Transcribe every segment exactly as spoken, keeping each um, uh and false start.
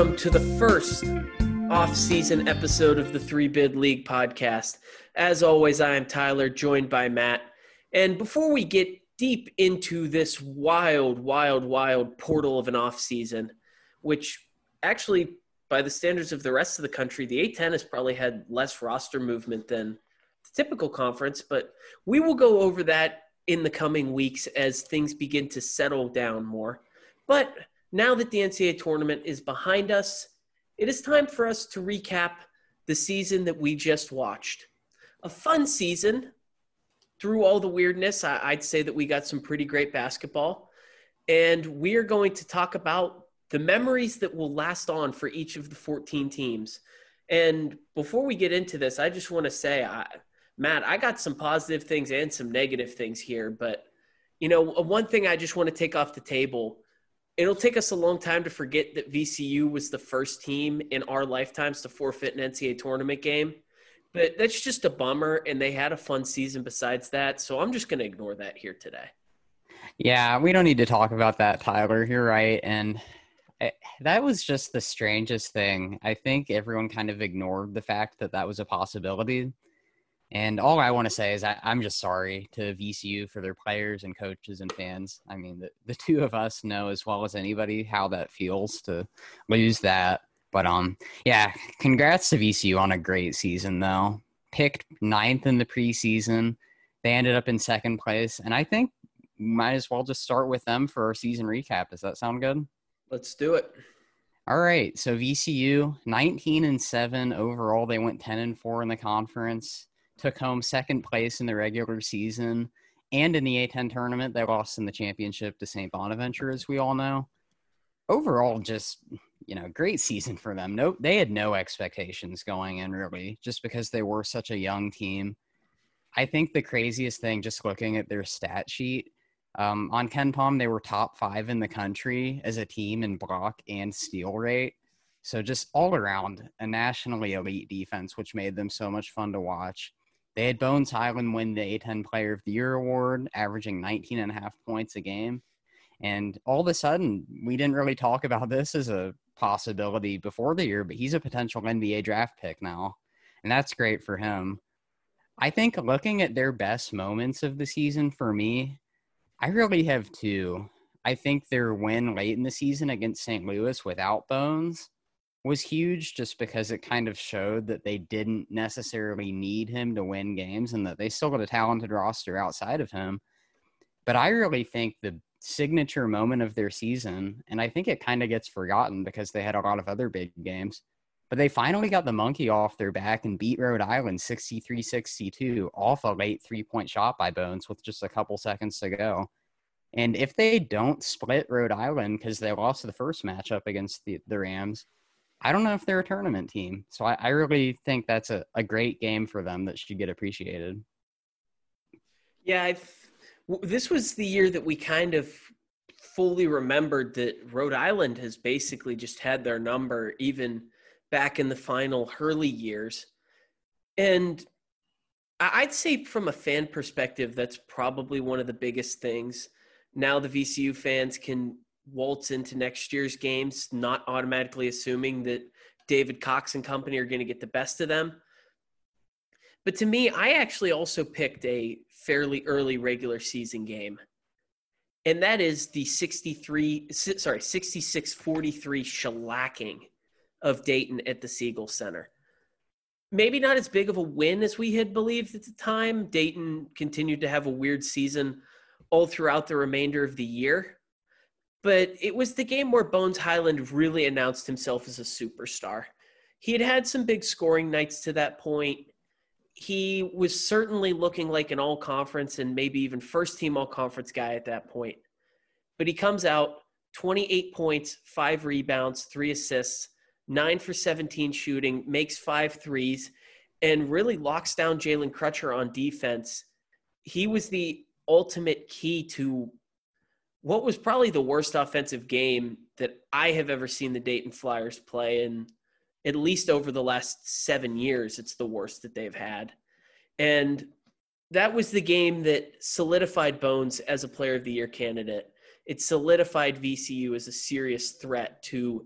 welcome to the first off-season episode of the Three Bid League podcast. As always, I am Tyler, joined by Matt. And before we get deep into this wild, wild, wild portal of an off-season, which actually, by the standards of the rest of the country, the A ten has probably had less roster movement than the typical conference, but we will go over that in the coming weeks as things begin to settle down more. But now that the N C double A tournament is behind us, it is time for us to recap the season that we just watched. A fun season. Through all the weirdness, I'd say that we got some pretty great basketball. And we are going to talk about the memories that will last on for each of the fourteen teams. And before we get into this, I just want to say, I, Matt, I got some positive things and some negative things here. But, you know, one thing I just want to take off the table, it'll take us a long time to forget that V C U was the first team in our lifetimes to forfeit an N C double A tournament game. But that's just a bummer, and they had a fun season besides that, so I'm just going to ignore that here today. Yeah, we don't need to talk about that, Tyler. You're right, and it, that was just the strangest thing. I think everyone kind of ignored the fact that that was a possibility, and all I want to say is I, I'm just sorry to V C U for their players and coaches and fans. I mean, the, the two of us know as well as anybody how that feels to lose that. But, um, yeah, congrats to V C U on a great season, though. Picked ninth in the preseason. They ended up in second place. And I think we might as well just start with them for our season recap. Does that sound good? Let's do it. All right. So V C U, nineteen and seven overall. They went ten and four in the conference. Took home second place in the regular season. And in the A ten tournament, they lost in the championship to Saint Bonaventure, as we all know. Overall, just... you know, great season for them. No, they had no expectations going in, really, just because they were such a young team. I think the craziest thing, just looking at their stat sheet, um, on KenPom, they were top five in the country as a team in block and steal rate. So just all around a nationally elite defense, which made them so much fun to watch. They had Bones Hyland win the A ten Player of the Year award, averaging nineteen and a half points a game. And all of a sudden, we didn't really talk about this as a possibility before the year, but he's a potential N B A draft pick now, and that's great for him. I think looking at their best moments of the season for me, I really have two. I think their win late in the season against Saint Louis without Bones was huge, just because it kind of showed that they didn't necessarily need him to win games and that they still got a talented roster outside of him. But I really think the signature moment of their season, and I think it kind of gets forgotten because they had a lot of other big games, but they finally got the monkey off their back and beat Rhode Island sixty-three sixty-two off a late three-point shot by Bones with just a couple seconds to go. And if they don't split Rhode Island because they lost the first matchup against the, the Rams, I don't know if they're a tournament team. So I, I really think that's a, a great game for them that should get appreciated. Yeah, I've This was the year that we kind of fully remembered that Rhode Island has basically just had their number even back in the final Hurley years. And I'd say from a fan perspective, that's probably one of the biggest things. Now the V C U fans can waltz into next year's games, not automatically assuming that David Cox and company are going to get the best of them. But to me, I actually also picked a fairly early regular season game. And that is the sixty-three, sorry, sixty-six forty-three shellacking of Dayton at the Siegel Center. Maybe not as big of a win as we had believed at the time. Dayton continued to have a weird season all throughout the remainder of the year. But it was the game where Bones Hyland really announced himself as a superstar. He had had some big scoring nights to that point. He was certainly looking like an all-conference and maybe even first-team all-conference guy at that point. But he comes out, twenty-eight points, five rebounds, three assists, nine for seventeen shooting, makes five threes, and really locks down Jalen Crutcher on defense. He was the ultimate key to what was probably the worst offensive game that I have ever seen the Dayton Flyers play, and at least over the last seven years, it's the worst that they've had. And that was the game that solidified Bones as a Player of the Year candidate. It solidified V C U as a serious threat to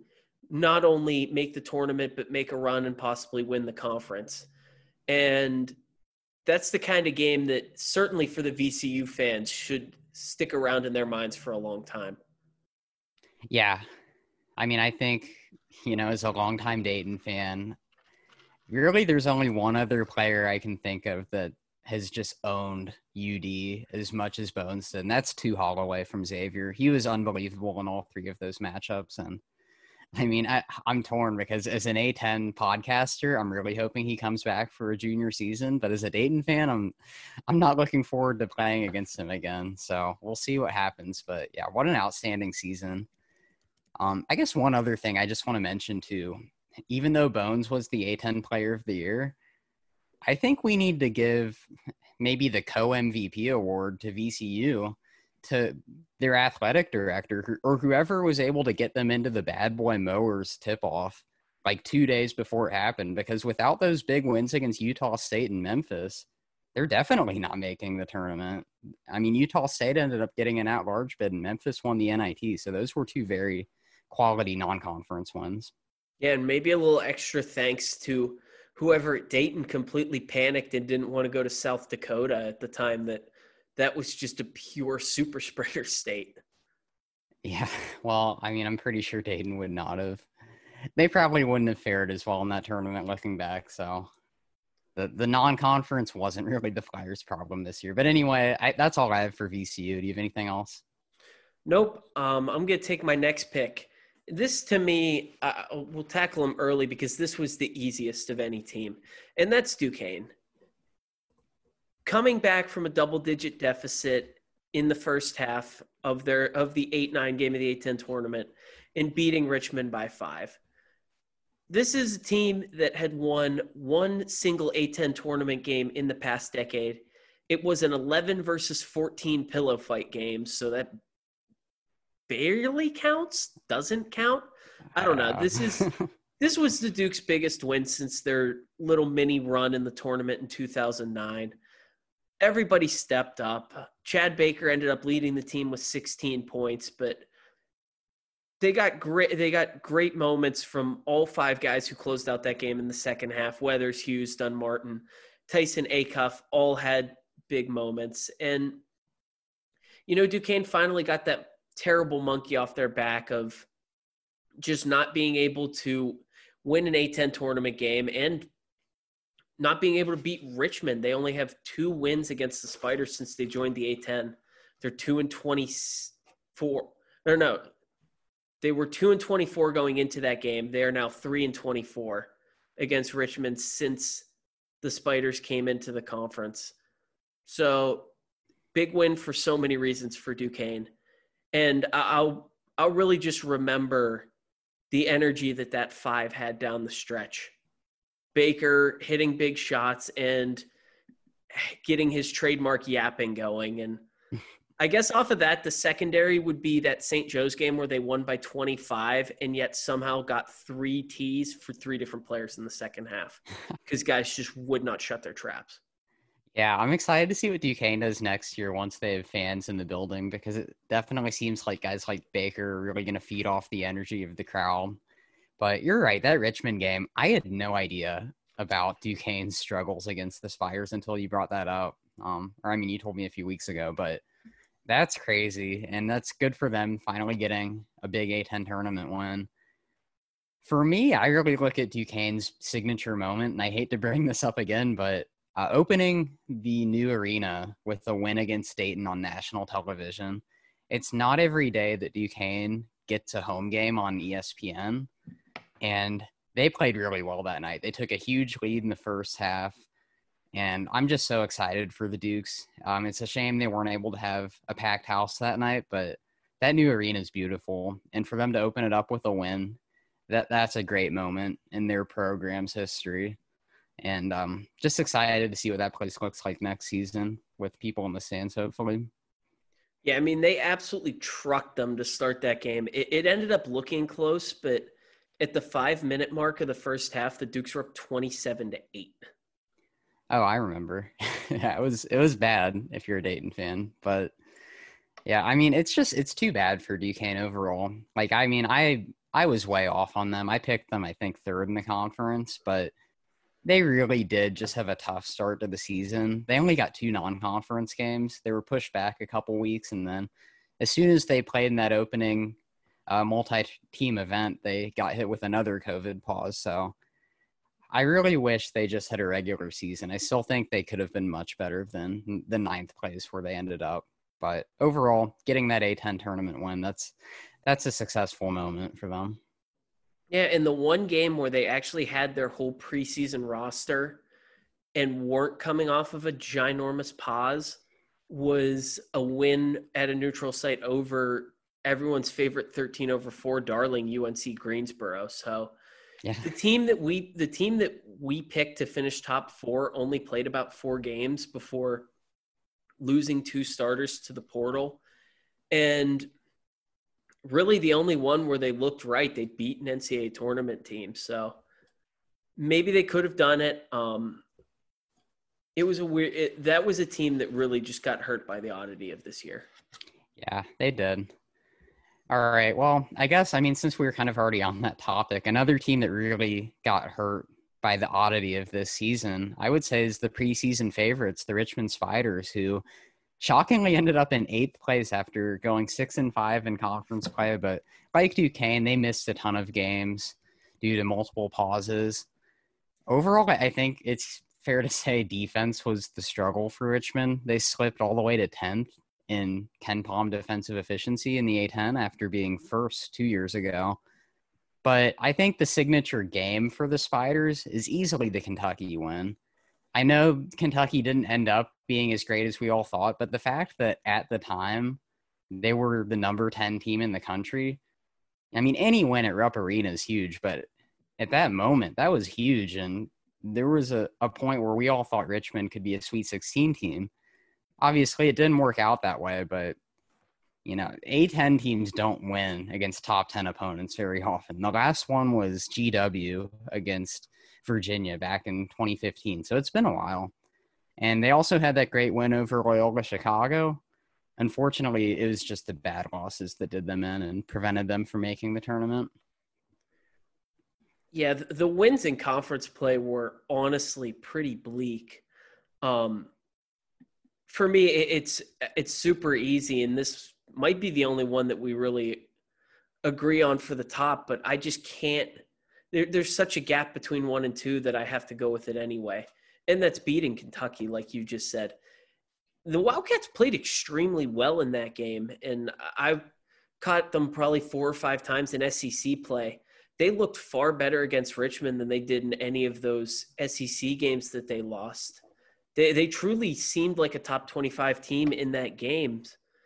not only make the tournament, but make a run and possibly win the conference. And that's the kind of game that certainly for the V C U fans should stick around in their minds for a long time. Yeah. I mean, I think, you know, as a longtime Dayton fan, really there's only one other player I can think of that has just owned U D as much as Bones did, and that's Tu Holloway from Xavier. He was unbelievable in all three of those matchups. And I mean, I, I'm torn because as an A ten podcaster, I'm really hoping he comes back for a junior season. But as a Dayton fan, I'm I'm not looking forward to playing against him again. So we'll see what happens. But yeah, what an outstanding season. Um, I guess one other thing I just want to mention too, even though Bones was the A ten player of the year, I think we need to give maybe the co-M V P award to V C U, to their athletic director or whoever was able to get them into the Bad Boy Mowers tip-off like two days before it happened, because without those big wins against Utah State and Memphis, they're definitely not making the tournament. I mean, Utah State ended up getting an at-large bid and Memphis won the N I T, so those were two very quality non-conference wins. Yeah, and maybe a little extra thanks to whoever at Dayton completely panicked and didn't want to go to South Dakota at the time. That that was just a pure super spreader state. Yeah, well, I mean, I'm pretty sure Dayton would not have. They probably wouldn't have fared as well in that tournament looking back. So the, the non-conference wasn't really the Flyers' problem this year. But anyway, I, that's all I have for V C U. Do you have anything else? Nope. Um, I'm going to take my next pick. This, to me, uh, we'll tackle them early because this was the easiest of any team, and that's Duquesne. Coming back from a double-digit deficit in the first half of their of the eight nine game of the A ten tournament and beating Richmond by five. This is a team that had won one single A ten tournament game in the past decade. It was an eleven versus fourteen pillow fight game, so that barely counts, doesn't count. I don't know. This is this was the Duke's biggest win since their little mini run in the tournament in two thousand nine. Everybody stepped up. Chad Baker ended up leading the team with sixteen points, but they got great they got great moments from all five guys who closed out that game in the second half. Weathers, Hughes, Dunn-Martin, Tyson Acuff all had big moments. And you know, Duquesne finally got that terrible monkey off their back of just not being able to win an A ten tournament game and not being able to beat Richmond. They only have two wins against the Spiders since they joined the A ten. They're two and twenty-four. No, no. They were two and twenty-four going into that game. They are now three and twenty-four against Richmond since the Spiders came into the conference. So big win for so many reasons for Duquesne. And I'll I'll really just remember the energy that that five had down the stretch. Baker hitting big shots and getting his trademark yapping going. And I guess off of that, the secondary would be that Saint Joe's game where they won by twenty-five and yet somehow got three T's for three different players in the second half because guys just would not shut their traps. Yeah, I'm excited to see what Duquesne does next year once they have fans in the building, because it definitely seems like guys like Baker are really going to feed off the energy of the crowd. But you're right, that Richmond game, I had no idea about Duquesne's struggles against the Spires until you brought that up. Um, or, I mean, you told me a few weeks ago, but that's crazy. And that's good for them finally getting a big A ten tournament win. For me, I really look at Duquesne's signature moment, and I hate to bring this up again, but Uh, opening the new arena with a win against Dayton on national television. It's not every day that Duquesne gets a home game on E S P N, and they played really well that night. They took a huge lead in the first half, and I'm just so excited for the Dukes. Um, it's a shame they weren't able to have a packed house that night, but that new arena is beautiful, and for them to open it up with a win, that that's a great moment in their program's history. And um, just excited to see what that place looks like next season with people in the stands, hopefully. Yeah, I mean, they absolutely trucked them to start that game. It, it ended up looking close, but at the five-minute mark of the first half, the Dukes were up twenty-seven to eight. Oh, I remember. Yeah, it was it was bad if you're a Dayton fan. But, yeah, I mean, it's just – it's too bad for Duquesne overall. Like, I mean, I – I was way off on them. I picked them, I think, third in the conference, but they really did just have a tough start to the season. They only got two non-conference games. They were pushed back a couple weeks, and then as soon as they played in that opening uh, multi-team event, they got hit with another COVID pause. So I really wish they just had a regular season. I still think they could have been much better than the ninth place where they ended up. But overall, getting that A ten tournament win, that's that's a successful moment for them. Yeah, and the one game where they actually had their whole preseason roster and weren't coming off of a ginormous pause was a win at a neutral site over everyone's favorite thirteen over four darling U N C Greensboro. So yeah. the team that we the team that we picked to finish top four only played about four games before losing two starters to the portal. And really the only one where they looked right, they beat an N C double A tournament team. So maybe they could have done it. Um, it was a weird, it, that was a team that really just got hurt by the oddity of this year. Yeah, they did. All right. Well, I guess, I mean, since we were kind of already on that topic, another team that really got hurt by the oddity of this season, I would say, is the preseason favorites, the Richmond Spiders, who shockingly ended up in eighth place after going six and five in conference play. But like Duquesne, they missed a ton of games due to multiple pauses. Overall, I think it's fair to say defense was the struggle for Richmond. They slipped all the way to tenth in KenPom defensive efficiency in the A ten after being first two years ago. But I think the signature game for the Spiders is easily the Kentucky win. I know Kentucky didn't end up being as great as we all thought, but the fact that at the time they were the number ten team in the country, I mean, any win at Rupp Arena is huge, but at that moment, that was huge. And there was a, a point where we all thought Richmond could be a Sweet sixteen team. Obviously, it didn't work out that way, but, you know, A ten teams don't win against top ten opponents very often. The last one was G W against Virginia back in twenty fifteen. So it's been a while. And they also had that great win over Loyola Chicago. Unfortunately, it was just the bad losses that did them in and prevented them from making the tournament. Yeah, the, the wins in conference play were honestly pretty bleak. Um, for me, it, it's it's super easy, and this might be the only one that we really agree on for the top, but I just can't there, there's such a gap between one and two that I have to go with it anyway. And that's beating Kentucky, like you just said. The Wildcats played extremely well in that game, and I caught them probably four or five times in S E C play. They looked far better against Richmond than they did in any of those S E C games that they lost. They they truly seemed like a top twenty-five team in that game.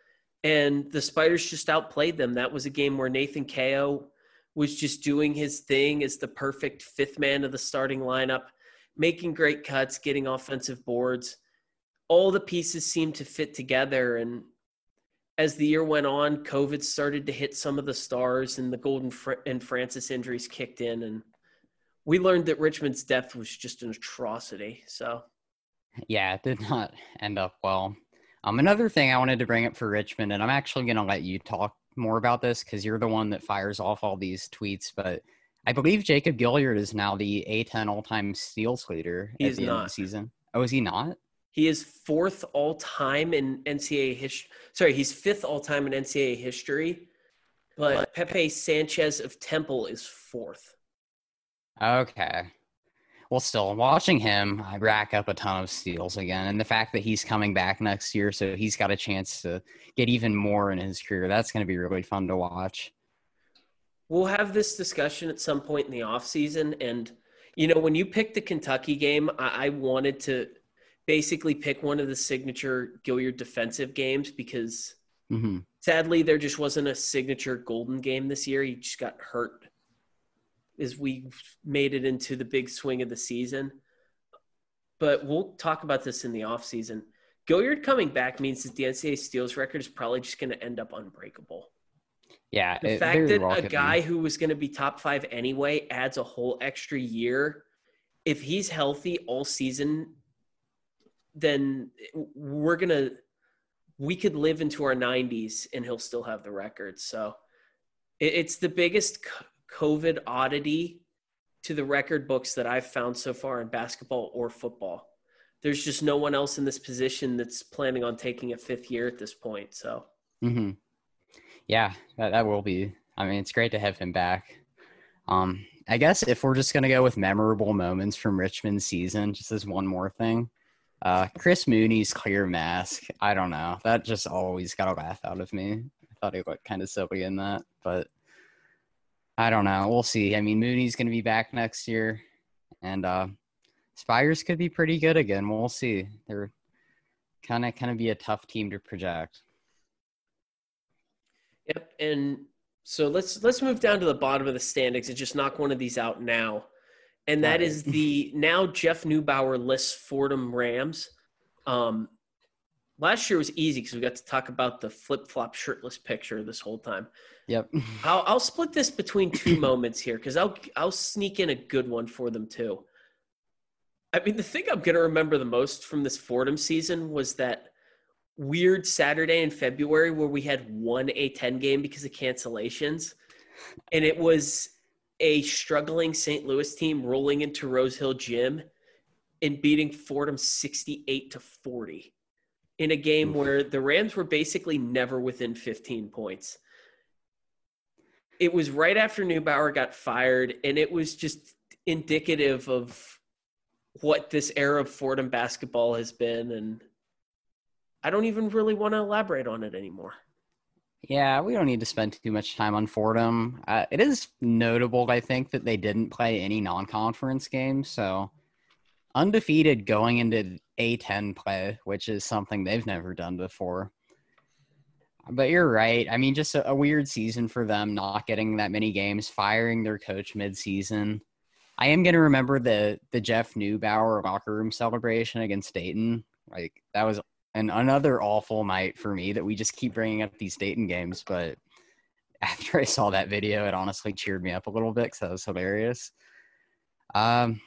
And the Spiders just outplayed them. That was a game where Nathan Kao was just doing his thing as the perfect fifth man of the starting lineup, making great cuts, getting offensive boards. All the pieces seemed to fit together. And as the year went on, COVID started to hit some of the stars, and the Golden Fr- and Francis injuries kicked in. And we learned that Richmond's depth was just an atrocity. So, yeah, it did not end up well. Um, another thing I wanted to bring up for Richmond, and I'm actually going to let you talk more about this because you're the one that fires off all these tweets, but I believe Jacob Gilliard is now the A ten all-time steals leader he at is the not. end of the season. Oh, is he not? He is fourth all-time in N C double A history. Sorry, he's fifth all-time in N C double A history, but Pepe Sanchez of Temple is fourth. Okay. Well, still, watching him I rack up a ton of steals again, and the fact that he's coming back next year, so he's got a chance to get even more in his career, that's going to be really fun to watch. We'll have this discussion at some point in the offseason, and, you know, when you picked the Kentucky game, I, I wanted to basically pick one of the signature Gilliard defensive games because, mm-hmm. sadly, there just wasn't a signature Golden game this year. He just got hurt as we made it into the big swing of the season. But we'll talk about this in the offseason. Gilliard coming back means that the N C double A steals record is probably just going to end up unbreakable. Yeah. The it, fact that well a guy be. who was going to be top five anyway adds a whole extra year. If he's healthy all season, then we're going to – we could live into our nineties and he'll still have the record. So it, it's the biggest – COVID oddity to the record books that I've found so far in basketball or football. There's just no one else in this position that's planning on taking a fifth year at this point. So, mm-hmm. yeah, that, that will be. I mean, it's great to have him back. Um, I guess if we're just going to go with memorable moments from Richmond's season, just as one more thing, uh, Chris Mooney's clear mask. I don't know. That just always got a laugh out of me. I thought he looked kind of silly in that, but I don't know. We'll see. I mean, Mooney's going to be back next year, and uh, Spires could be pretty good again. We'll see. They're kind of kind of be a tough team to project. Yep, and so let's let's move down to the bottom of the standings and just knock one of these out now. And that right. is the now Jeff Neubauer lists Fordham Rams. Um, last year was easy because we got to talk about the flip-flop shirtless picture this whole time. Yep. I'll, I'll split this between two moments here because I'll I'll sneak in a good one for them too. I mean, the thing I'm going to remember the most from this Fordham season was that weird Saturday in February where we had one A ten game because of cancellations. And it was a struggling Saint Louis team rolling into Rose Hill Gym and beating Fordham sixty-eight to forty in a game where the Rams were basically never within fifteen points. It was right after Neubauer got fired, and it was just indicative of what this era of Fordham basketball has been, and I don't even really want to elaborate on it anymore. Yeah, we don't need to spend too much time on Fordham. Uh, it is notable, I think, that they didn't play any non-conference games, so undefeated going into A ten play, which is something they've never done before. But you're right. I mean, just a, a weird season for them, not getting that many games, firing their coach mid-season. I am going to remember the the Jeff Neubauer locker room celebration against Dayton. Like, that was an another awful night for me that we just keep bringing up these Dayton games. But after I saw that video, it honestly cheered me up a little bit because that was hilarious. Um,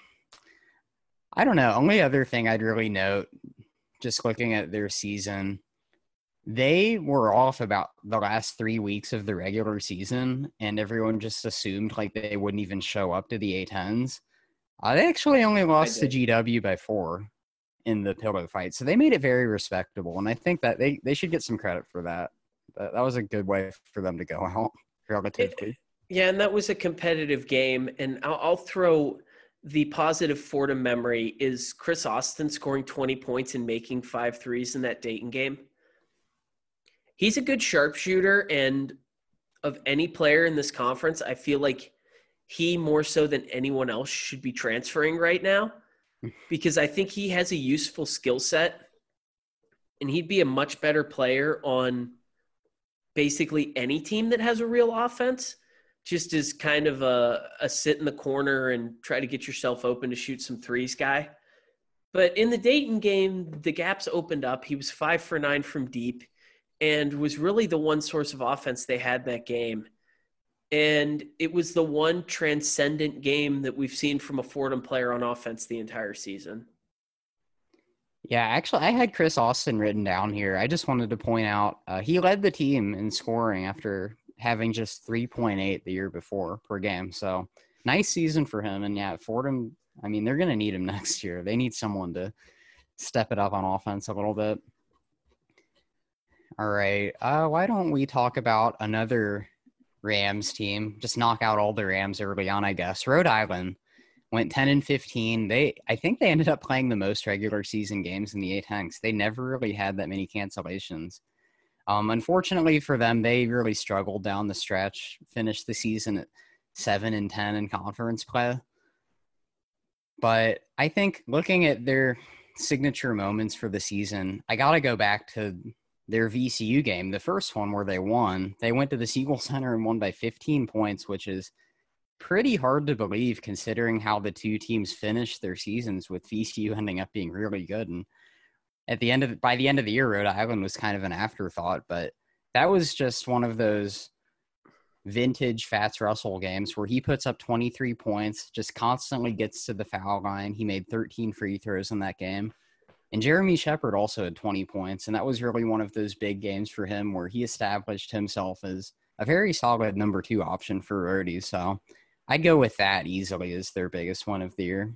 I don't know. Only other thing I'd really note, just looking at their season, they were off about the last three weeks of the regular season, and everyone just assumed like they wouldn't even show up to the A tens. Uh, they actually only lost to G W by four in the pillow fight, so they made it very respectable, and I think that they, they should get some credit for that. That, that was a good way for them to go out relatively. Yeah, and that was a competitive game, and I'll, I'll throw the positive Fordham memory is Chris Austin scoring twenty points and making five threes in that Dayton game. He's a good sharpshooter, and of any player in this conference, I feel like he more so than anyone else should be transferring right now because I think he has a useful skill set, and he'd be a much better player on basically any team that has a real offense, just as kind of a, a sit in the corner and try to get yourself open to shoot some threes guy. But in the Dayton game, the gaps opened up. He was five for nine from deep, and was really the one source of offense they had that game. And it was the one transcendent game that we've seen from a Fordham player on offense the entire season. Yeah, actually, I had Chris Austin written down here. I just wanted to point out uh, he led the team in scoring after having just three point eight the year before per game. So nice season for him. And yeah, Fordham, I mean, they're going to need him next year. They need someone to step it up on offense a little bit. All right. Uh, why don't we talk about another Rams team? Just knock out all the Rams early on, I guess. Rhode Island went ten and fifteen. They, I think they ended up playing the most regular season games in the A tens. They never really had that many cancellations. Um, unfortunately for them, they really struggled down the stretch, finished the season at seven and ten in conference play. But I think looking at their signature moments for the season, I got to go back to their V C U game, the first one where they won. They went to the Siegel Center and won by fifteen points, which is pretty hard to believe considering how the two teams finished their seasons, with V C U ending up being really good. And at the end of by the end of the year, Rhode Island was kind of an afterthought, but that was just one of those vintage Fats Russell games where he puts up twenty-three points, just constantly gets to the foul line. He made thirteen free throws in that game. And Jeremy Shepard also had twenty points, and that was really one of those big games for him where he established himself as a very solid number two option for Rhodey. So I'd go with that easily as their biggest one of the year.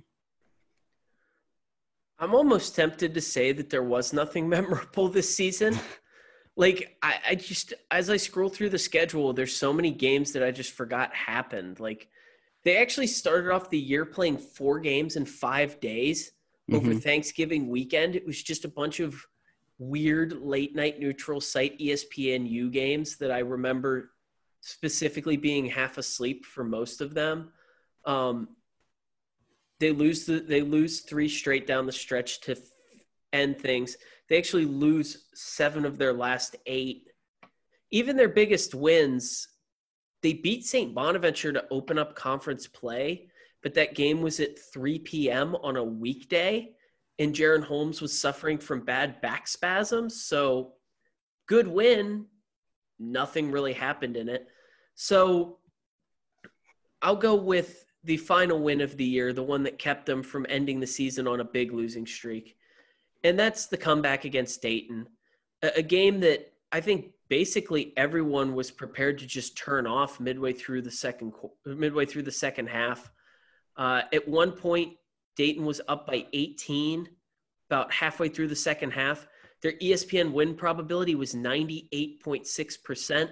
I'm almost tempted to say that there was nothing memorable this season. Like, I, I just, as I scroll through the schedule, there's so many games that I just forgot happened. Like, they actually started off the year playing four games in five days over Mm-hmm. Thanksgiving weekend. It was just a bunch of weird late night neutral site E S P N U games that I remember specifically being half asleep for most of them. Um, they lose the, they lose three straight down the stretch to end things. They actually lose seven of their last eight. Even their biggest wins, they beat Saint Bonaventure to open up conference play, but that game was at three p.m. on a weekday, and Jaron Holmes was suffering from bad back spasms. So good win. Nothing really happened in it. So I'll go with the final win of the year, the one that kept them from ending the season on a big losing streak. And that's the comeback against Dayton, a, a game that I think basically everyone was prepared to just turn off midway through the second midway through the second half. Uh, at one point, Dayton was up by eighteen, about halfway through the second half. Their E S P N win probability was ninety-eight point six percent.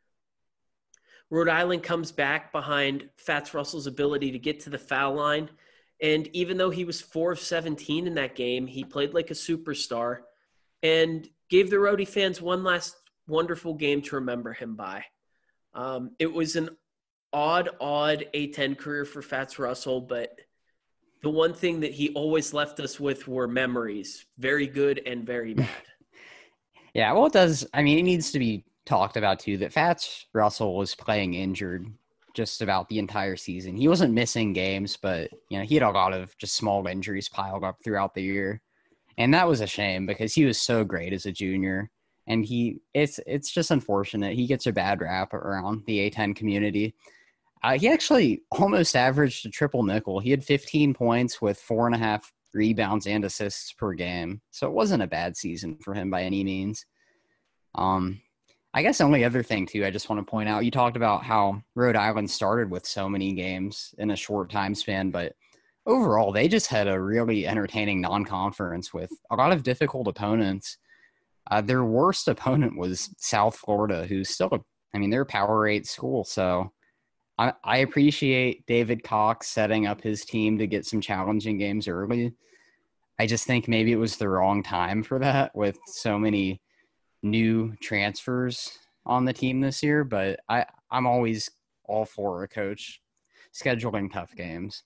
Rhode Island comes back behind Fats Russell's ability to get to the foul line. And even though he was four of seventeen in that game, he played like a superstar and gave the Rhodey fans one last wonderful game to remember him by. Um, it was an odd, odd A ten career for Fats Russell, but the one thing that he always left us with were memories, very good and very bad. Yeah, well, it does. I mean, it needs to be talked about too that Fats Russell was playing injured just about the entire season. He wasn't missing games, but you know, he had a lot of just small injuries piled up throughout the year. And that was a shame because he was so great as a junior. And he it's it's just unfortunate. He gets a bad rap around the A ten community. Uh, he actually almost averaged a triple nickel. He had fifteen points with four and a half rebounds and assists per game. So it wasn't a bad season for him by any means. Um, I guess the only other thing, too, I just want to point out, you talked about how Rhode Island started with so many games in a short time span, but overall, they just had a really entertaining non-conference with a lot of difficult opponents. Uh, their worst opponent was South Florida, who's still, a, I mean, they're a Power eight school, so I, I appreciate David Cox setting up his team to get some challenging games early. I just think maybe it was the wrong time for that with so many new transfers on the team this year, but I, I'm always all for a coach scheduling tough games.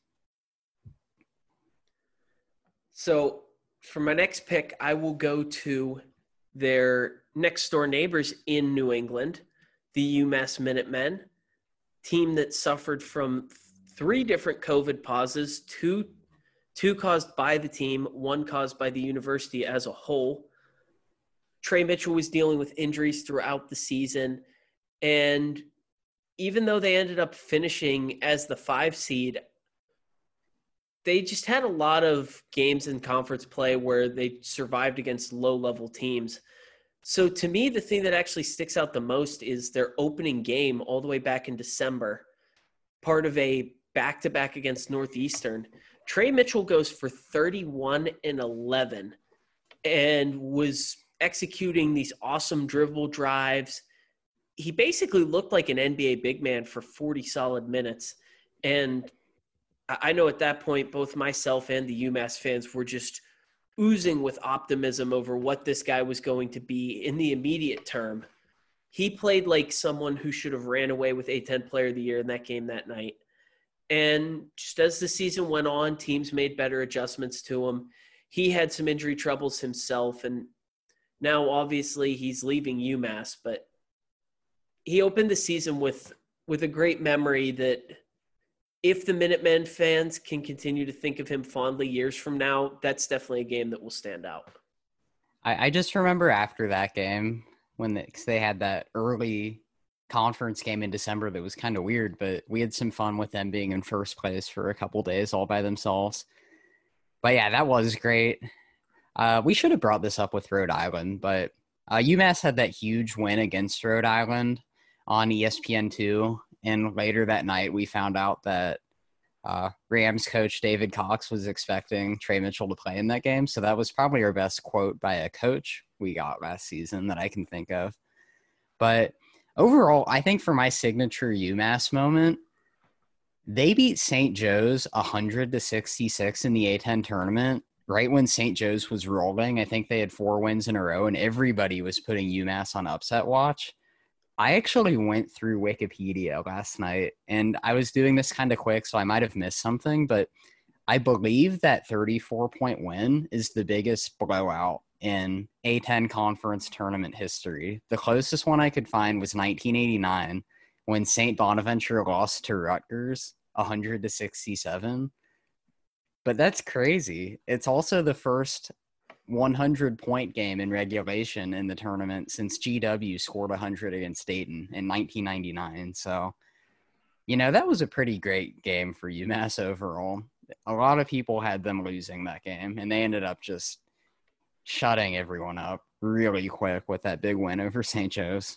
So for my next pick, I will go to their next door neighbors in New England, the UMass Minutemen, team that suffered from three different COVID pauses, two, two caused by the team, one caused by the university as a whole. Trey Mitchell was dealing with injuries throughout the season. And even though they ended up finishing as the five seed, they just had a lot of games in conference play where they survived against low-level teams. So to me, the thing that actually sticks out the most is their opening game all the way back in December, part of a back-to-back against Northeastern. Trey Mitchell goes for thirty-one and eleven and was executing these awesome dribble drives. He basically looked like an N B A big man for forty solid minutes. And I know at that point, both myself and the UMass fans were just oozing with optimism over what this guy was going to be in the immediate term. He played like someone who should have ran away with A ten Player of the Year in that game that night. And just as the season went on, teams made better adjustments to him. He had some injury troubles himself, and now obviously he's leaving UMass, but he opened the season with with a great memory that if the Minutemen fans can continue to think of him fondly years from now, that's definitely a game that will stand out. I, I just remember after that game when they, 'cause they had that early conference game in December that was kind of weird, but we had some fun with them being in first place for a couple days all by themselves. But yeah, that was great. Uh, we should have brought this up with Rhode Island, but uh, UMass had that huge win against Rhode Island on E S P N two, And later that night, we found out that uh, Rams coach David Cox was expecting Trey Mitchell to play in that game. So that was probably our best quote by a coach we got last season that I can think of. But overall, I think for my signature UMass moment, they beat Saint Joe's one hundred to sixty-six in the A ten tournament, right when Saint Joe's was rolling. I think they had four wins in a row, and everybody was putting UMass on upset watch. I actually went through Wikipedia last night, and I was doing this kind of quick, so I might have missed something, but I believe that thirty-four point win is the biggest blowout in A ten conference tournament history. The closest one I could find was nineteen eighty-nine when Saint Bonaventure lost to Rutgers one hundred to sixty-seven. But that's crazy. It's also the first one hundred point game in regulation in the tournament since G W scored one hundred against Dayton in nineteen ninety-nine. So, you know, that was a pretty great game for UMass overall. A lot of people had them losing that game, and they ended up just shutting everyone up really quick with that big win over Saint Joe's.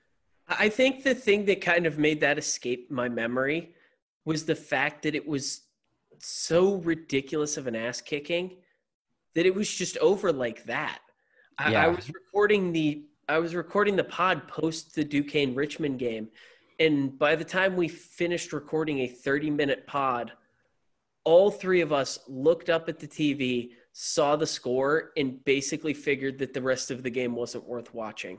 I think the thing that kind of made that escape my memory was the fact that it was so ridiculous of an ass kicking that it was just over like that. I, Yeah. I was recording the I was recording the pod post the Duquesne Richmond game, and by the time we finished recording a thirty minute pod, all three of us looked up at the T V, saw the score, and basically figured that the rest of the game wasn't worth watching.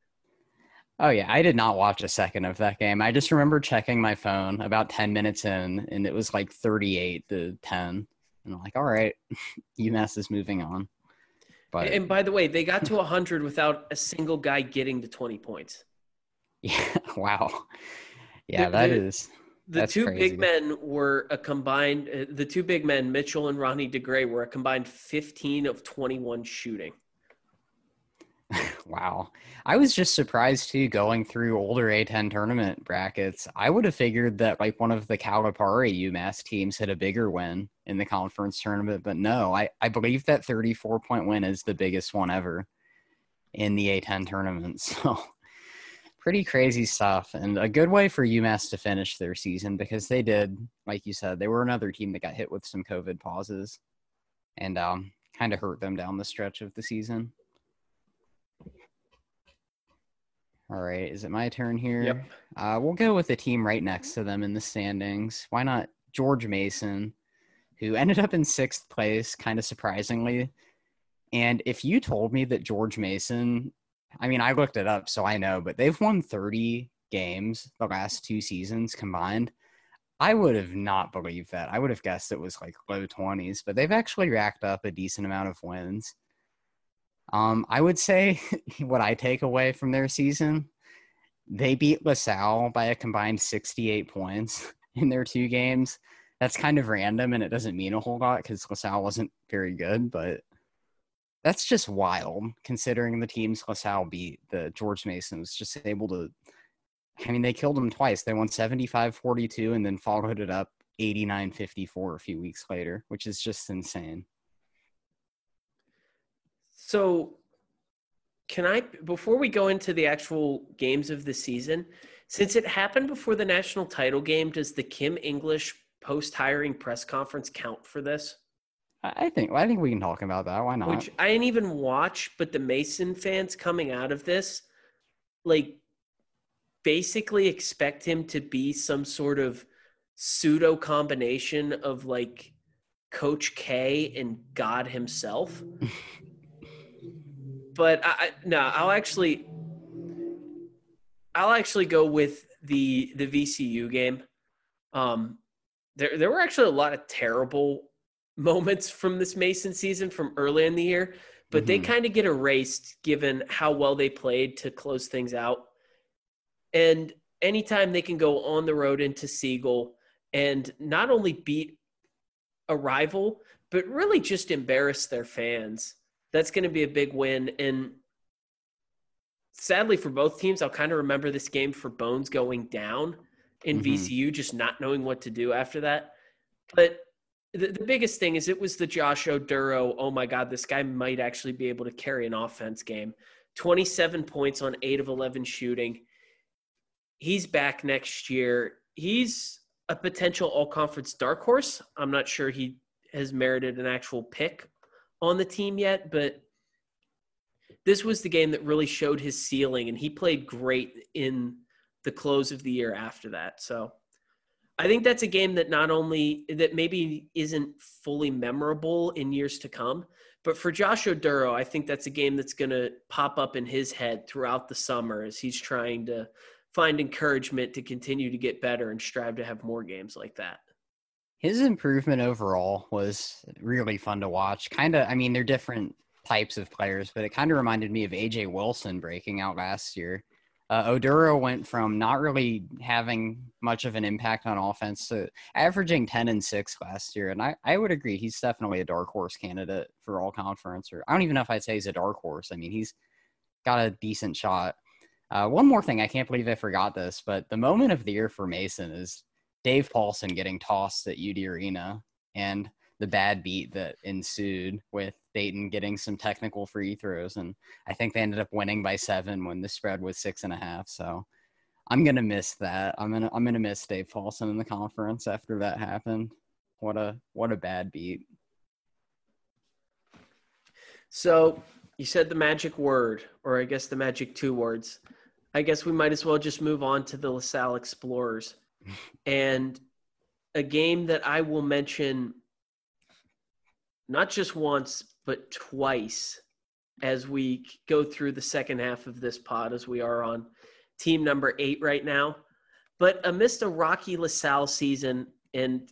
Oh, yeah. I did not watch a second of that game. I just remember checking my phone about ten minutes in, and it was like thirty-eight to ten. And I'm like, all right, UMass is moving on. But And by the way, they got to one hundred without a single guy getting to twenty points. yeah, wow. Yeah, The- that the- is The that's two crazy. big men were a combined uh, – the two big men, Mitchell and Ronnie DeGray, were a combined fifteen of twenty-one shooting. Wow. I was just surprised too going through older A ten tournament brackets. I would have figured that like one of the Calipari UMass teams had a bigger win in the conference tournament, but no, I, I believe that thirty-four point win is the biggest one ever in the A ten tournament. So pretty crazy stuff, and a good way for UMass to finish their season because they did, like you said, they were another team that got hit with some COVID pauses and um, kind of hurt them down the stretch of the season. All right, is it my turn here? Yep. Uh, we'll go with the team right next to them in the standings. Why not George Mason, who ended up in sixth place, kind of surprisingly. And if you told me that George Mason, I mean, I looked it up, so I know, but they've won thirty games the last two seasons combined, I would have not believed that. I would have guessed it was like low twenties, but they've actually racked up a decent amount of wins. Um, I would say what I take away from their season, they beat LaSalle by a combined sixty-eight points in their two games. That's kind of random, and it doesn't mean a whole lot because LaSalle wasn't very good, but that's just wild considering the teams LaSalle beat. The George Mason was just able to, I mean, they killed them twice. They won seventy-five forty-two and then followed it up eighty-nine fifty-four a few weeks later, which is just insane. So can I, before we go into the actual games of the season, since it happened before the national title game, does the Kim English post-hiring press conference count for this? I think I think we can talk about that. Why not? Which I didn't even watch, but the Mason fans coming out of this, like, basically expect him to be some sort of pseudo combination of like Coach K and God himself. But I, I no, I'll actually, I'll actually go with the the V C U game. Um, there there were actually a lot of terrible moments from this Mason season from early in the year, but Mhm. they kind of get erased given how well they played to close things out. And anytime they can go on the road into Siegel and not only beat a rival, but really just embarrass their fans, that's going to be a big win. And sadly for both teams, I'll kind of remember this game for Bones going down in Mhm. V C U, just not knowing what to do after that. But the, the biggest thing is it was the Josh Oduro, oh my God, this guy might actually be able to carry an offense game. twenty-seven points on eight of eleven shooting. He's back next year. he's a potential all-conference dark horse. I'm not sure he has merited an actual pick on the team yet, but this was the game that really showed his ceiling, and he played great in the close of the year after that. So I think that's a game that not only that maybe isn't fully memorable in years to come, but for Josh Oduro, I think that's a game that's going to pop up in his head throughout the summer as he's trying to find encouragement to continue to get better and strive to have more games like that. His improvement overall was really fun to watch. Kind of, I mean, they're different types of players, but it kind of reminded me of A J Wilson breaking out last year. Uh, Oduro went from not really having much of an impact on offense to averaging ten and six last year. And I, I would agree. He's definitely a dark horse candidate for all conference, or I don't even know if I'd say he's a dark horse. I mean, he's got a decent shot. Uh, one more thing, I can't believe I forgot this, but the moment of the year for Mason is Dave Paulson getting tossed at U D Arena and the bad beat that ensued with Dayton getting some technical free throws. And I think they ended up winning by seven when the spread was six and a half. So I'm going to miss that. I'm going to, I'm going to miss Dave Paulson in the conference after that happened. What a, what a bad beat. So you said the magic word, or I guess the magic two words. I guess we might as well just move on to the LaSalle Explorers. And a game that I will mention not just once, but twice as we go through the second half of this pod, as we are on team number eight right now. But amidst a rocky LaSalle season, and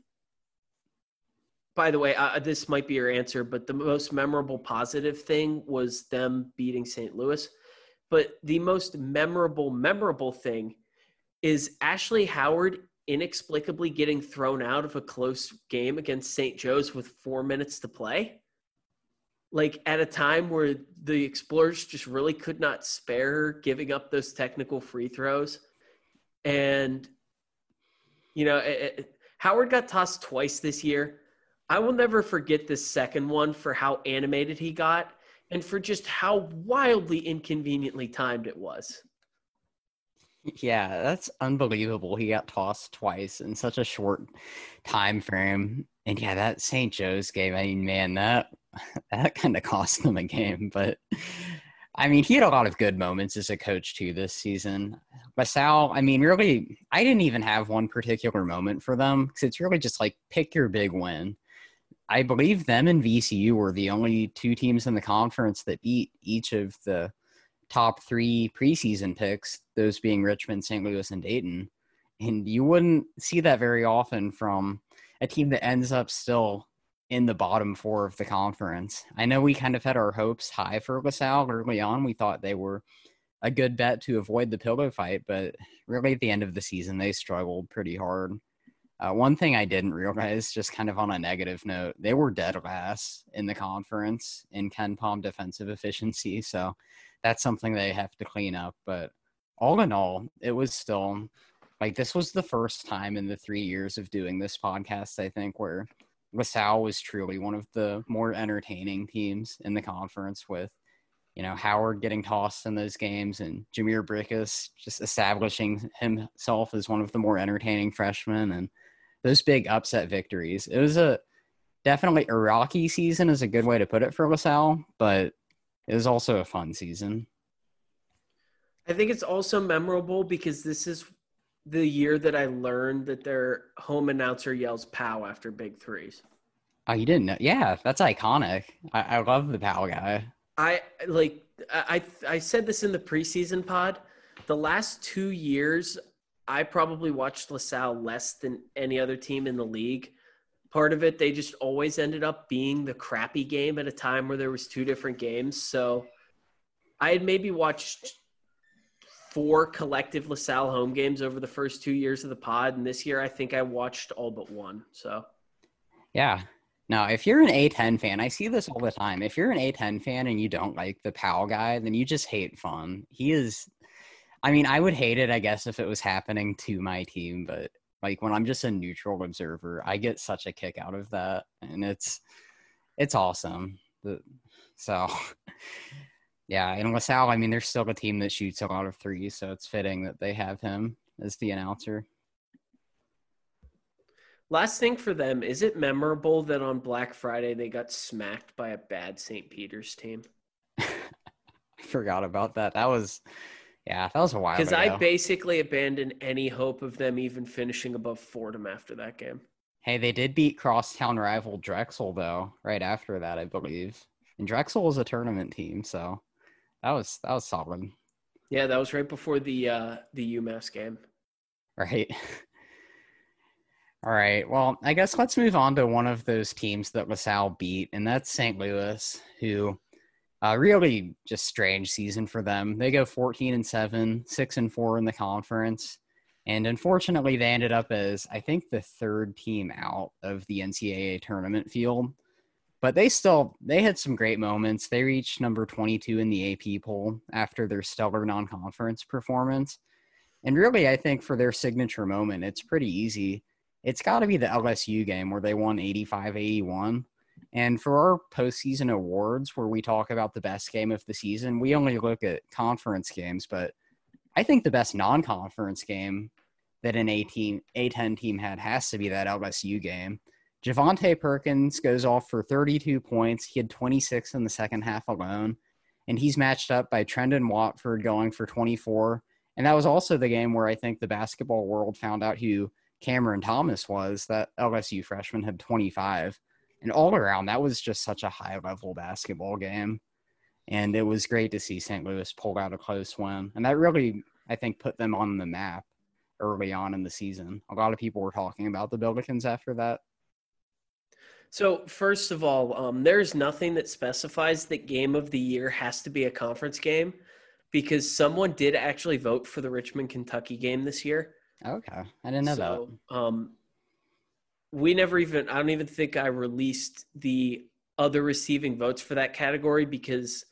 by the way, uh, this might be your answer, but the most memorable positive thing was them beating Saint Louis. But the most memorable, memorable thing is Ashley Howard inexplicably getting thrown out of a close game against Saint Joe's with four minutes to play. Like at a time where the Explorers just really could not spare her, giving up those technical free throws. And, you know, it, it, Howard got tossed twice this year. I will never forget this second one for how animated he got and for just how wildly inconveniently timed it was. Yeah, that's unbelievable. He got tossed twice in such a short time frame. And yeah, that Saint Joe's game, I mean, man, that that kind of cost them a game. But I mean, he had a lot of good moments as a coach too this season. LaSalle, I mean, really, I didn't even have one particular moment for them because it's really just like pick your big win. I believe them and V C U were the only two teams in the conference that beat each of the top three preseason picks, those being Richmond, Saint Louis, and Dayton. And you wouldn't see that very often from a team that ends up still in the bottom four of the conference. I know we kind of had our hopes high for LaSalle early on. We thought they were a good bet to avoid the pillow fight, but really at the end of the season, they struggled pretty hard. Uh, one thing I didn't realize, just kind of on a negative note, they were dead last in the conference in KenPom defensive efficiency. So that's something they have to clean up. But all in all, it was still like this was the first time in the three years of doing this podcast, I think, where LaSalle was truly one of the more entertaining teams in the conference with, you know, Howard getting tossed in those games and Jameer Brickus just establishing himself as one of the more entertaining freshmen and those big upset victories. It was a definitely a rocky season is a good way to put it for LaSalle, but it was also a fun season. I think it's also memorable because this is the year that I learned that their home announcer yells "pow" after big threes. Oh, you didn't know? Yeah, that's iconic. I, I love the POW guy. I like I I said this in the preseason pod. The last two years, I probably watched LaSalle less than any other team in the league. Part of it, they just always ended up being the crappy game at a time where there was two different games. So I had maybe watched four collective LaSalle home games over the first two years of the pod. And this year, I think I watched all but one. So, yeah. Now, if you're an A ten fan, I see this all the time. If you're an A ten fan and you don't like the POW guy, then you just hate fun. He is – I mean, I would hate it, I guess, if it was happening to my team. But, like, when I'm just a neutral observer, I get such a kick out of that. And it's it's awesome. So, yeah. And LaSalle, I mean, they're still a team that shoots a lot of threes, so it's fitting that they have him as the announcer. Last thing for them, is it memorable that on Black Friday they got smacked by a bad Saint Peter's team? Forgot about that. That was, yeah, that was a while Because ago. I basically abandoned any hope of them even finishing above Fordham after that game. Hey, they did beat crosstown rival Drexel, though, right after that, I believe. And Drexel was a tournament team, so that was that was solid. Yeah, that was right before the uh, the UMass game. Right. All right. Well, I guess let's move on to one of those teams that LaSalle beat, and that's Saint Louis, who uh, really just strange season for them. They go fourteen and seven, six and four in the conference. And unfortunately, they ended up as, I think, the third team out of the N C double A tournament field. But they still, they had some great moments. They reached number twenty-two in the A P poll after their stellar non-conference performance. And really, I think for their signature moment, it's pretty easy. It's got to be the L S U game where they won eighty-five eighty-one. And for our postseason awards, where we talk about the best game of the season, we only look at conference games. But I think the best non-conference game that an A ten team had has to be that L S U game. Javonte Perkins goes off for thirty-two points. He had twenty-six in the second half alone. And he's matched up by Trendon Watford going for twenty-four. And that was also the game where I think the basketball world found out who Cameron Thomas was. That L S U freshman had twenty-five. And all around, that was just such a high-level basketball game. And it was great to see Saint Louis pull out a close win. And that really, I think, put them on the map early on in the season. A lot of people were talking about the Billikens after that. So, first of all, um, there's nothing that specifies that game of the year has to be a conference game, because someone did actually vote for the Richmond, Kentucky game this year. Okay. I didn't know so, that. Um, we never even – I don't even think I released the other receiving votes for that category because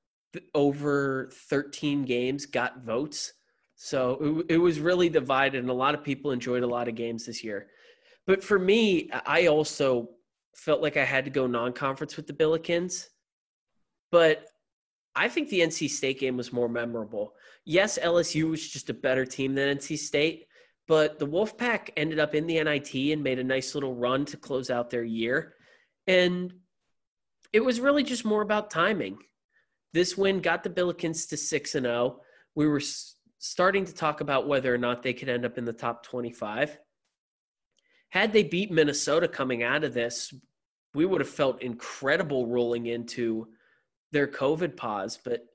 over thirteen games got votes. So, it, it was really divided, and a lot of people enjoyed a lot of games this year. But for me, I also – felt like I had to go non-conference with the Billikens, but I think the N C State game was more memorable. Yes, L S U was just a better team than N C State, but the Wolfpack ended up in the N I T and made a nice little run to close out their year. And it was really just more about timing. This win got the Billikens to six and oh. We were starting to talk about whether or not they could end up in the top twenty-five. Had they beat Minnesota coming out of this, we would have felt incredible rolling into their COVID pause. But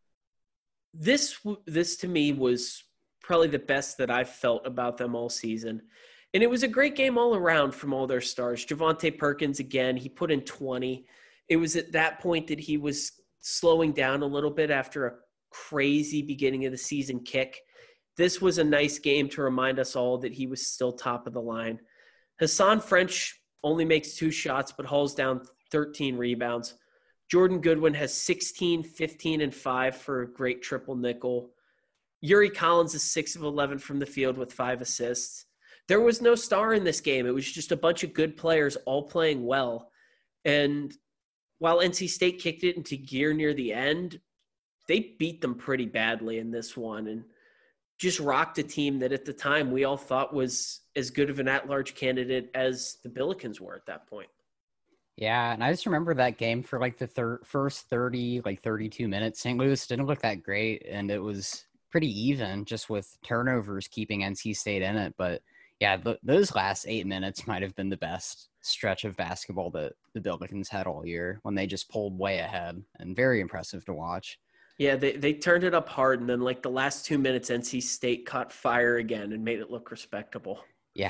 this, this to me was probably the best that I've felt about them all season. And it was a great game all around from all their stars. Javonte Perkins, again, he put in twenty. It was at that point that he was slowing down a little bit after a crazy beginning of the season kick. This was a nice game to remind us all that he was still top of the line. Hassan French only makes two shots, but hauls down thirteen rebounds. Jordan Goodwin has sixteen, fifteen, and five for a great triple nickel. Yuri Collins is six of eleven from the field with five assists. There was no star in this game. It was just a bunch of good players all playing well. And while N C State kicked it into gear near the end, they beat them pretty badly in this one and just rocked a team that at the time we all thought was as good of an at-large candidate as the Billikens were at that point. Yeah, and I just remember that game for like the thir- first thirty, like thirty-two minutes. Saint Louis didn't look that great, and it was pretty even just with turnovers keeping N C State in it. But yeah, th- those last eight minutes might have been the best stretch of basketball that the Billikens had all year when they just pulled way ahead, and very impressive to watch. Yeah, they, they turned it up hard, and then like the last two minutes, N C State caught fire again and made it look respectable. Yeah.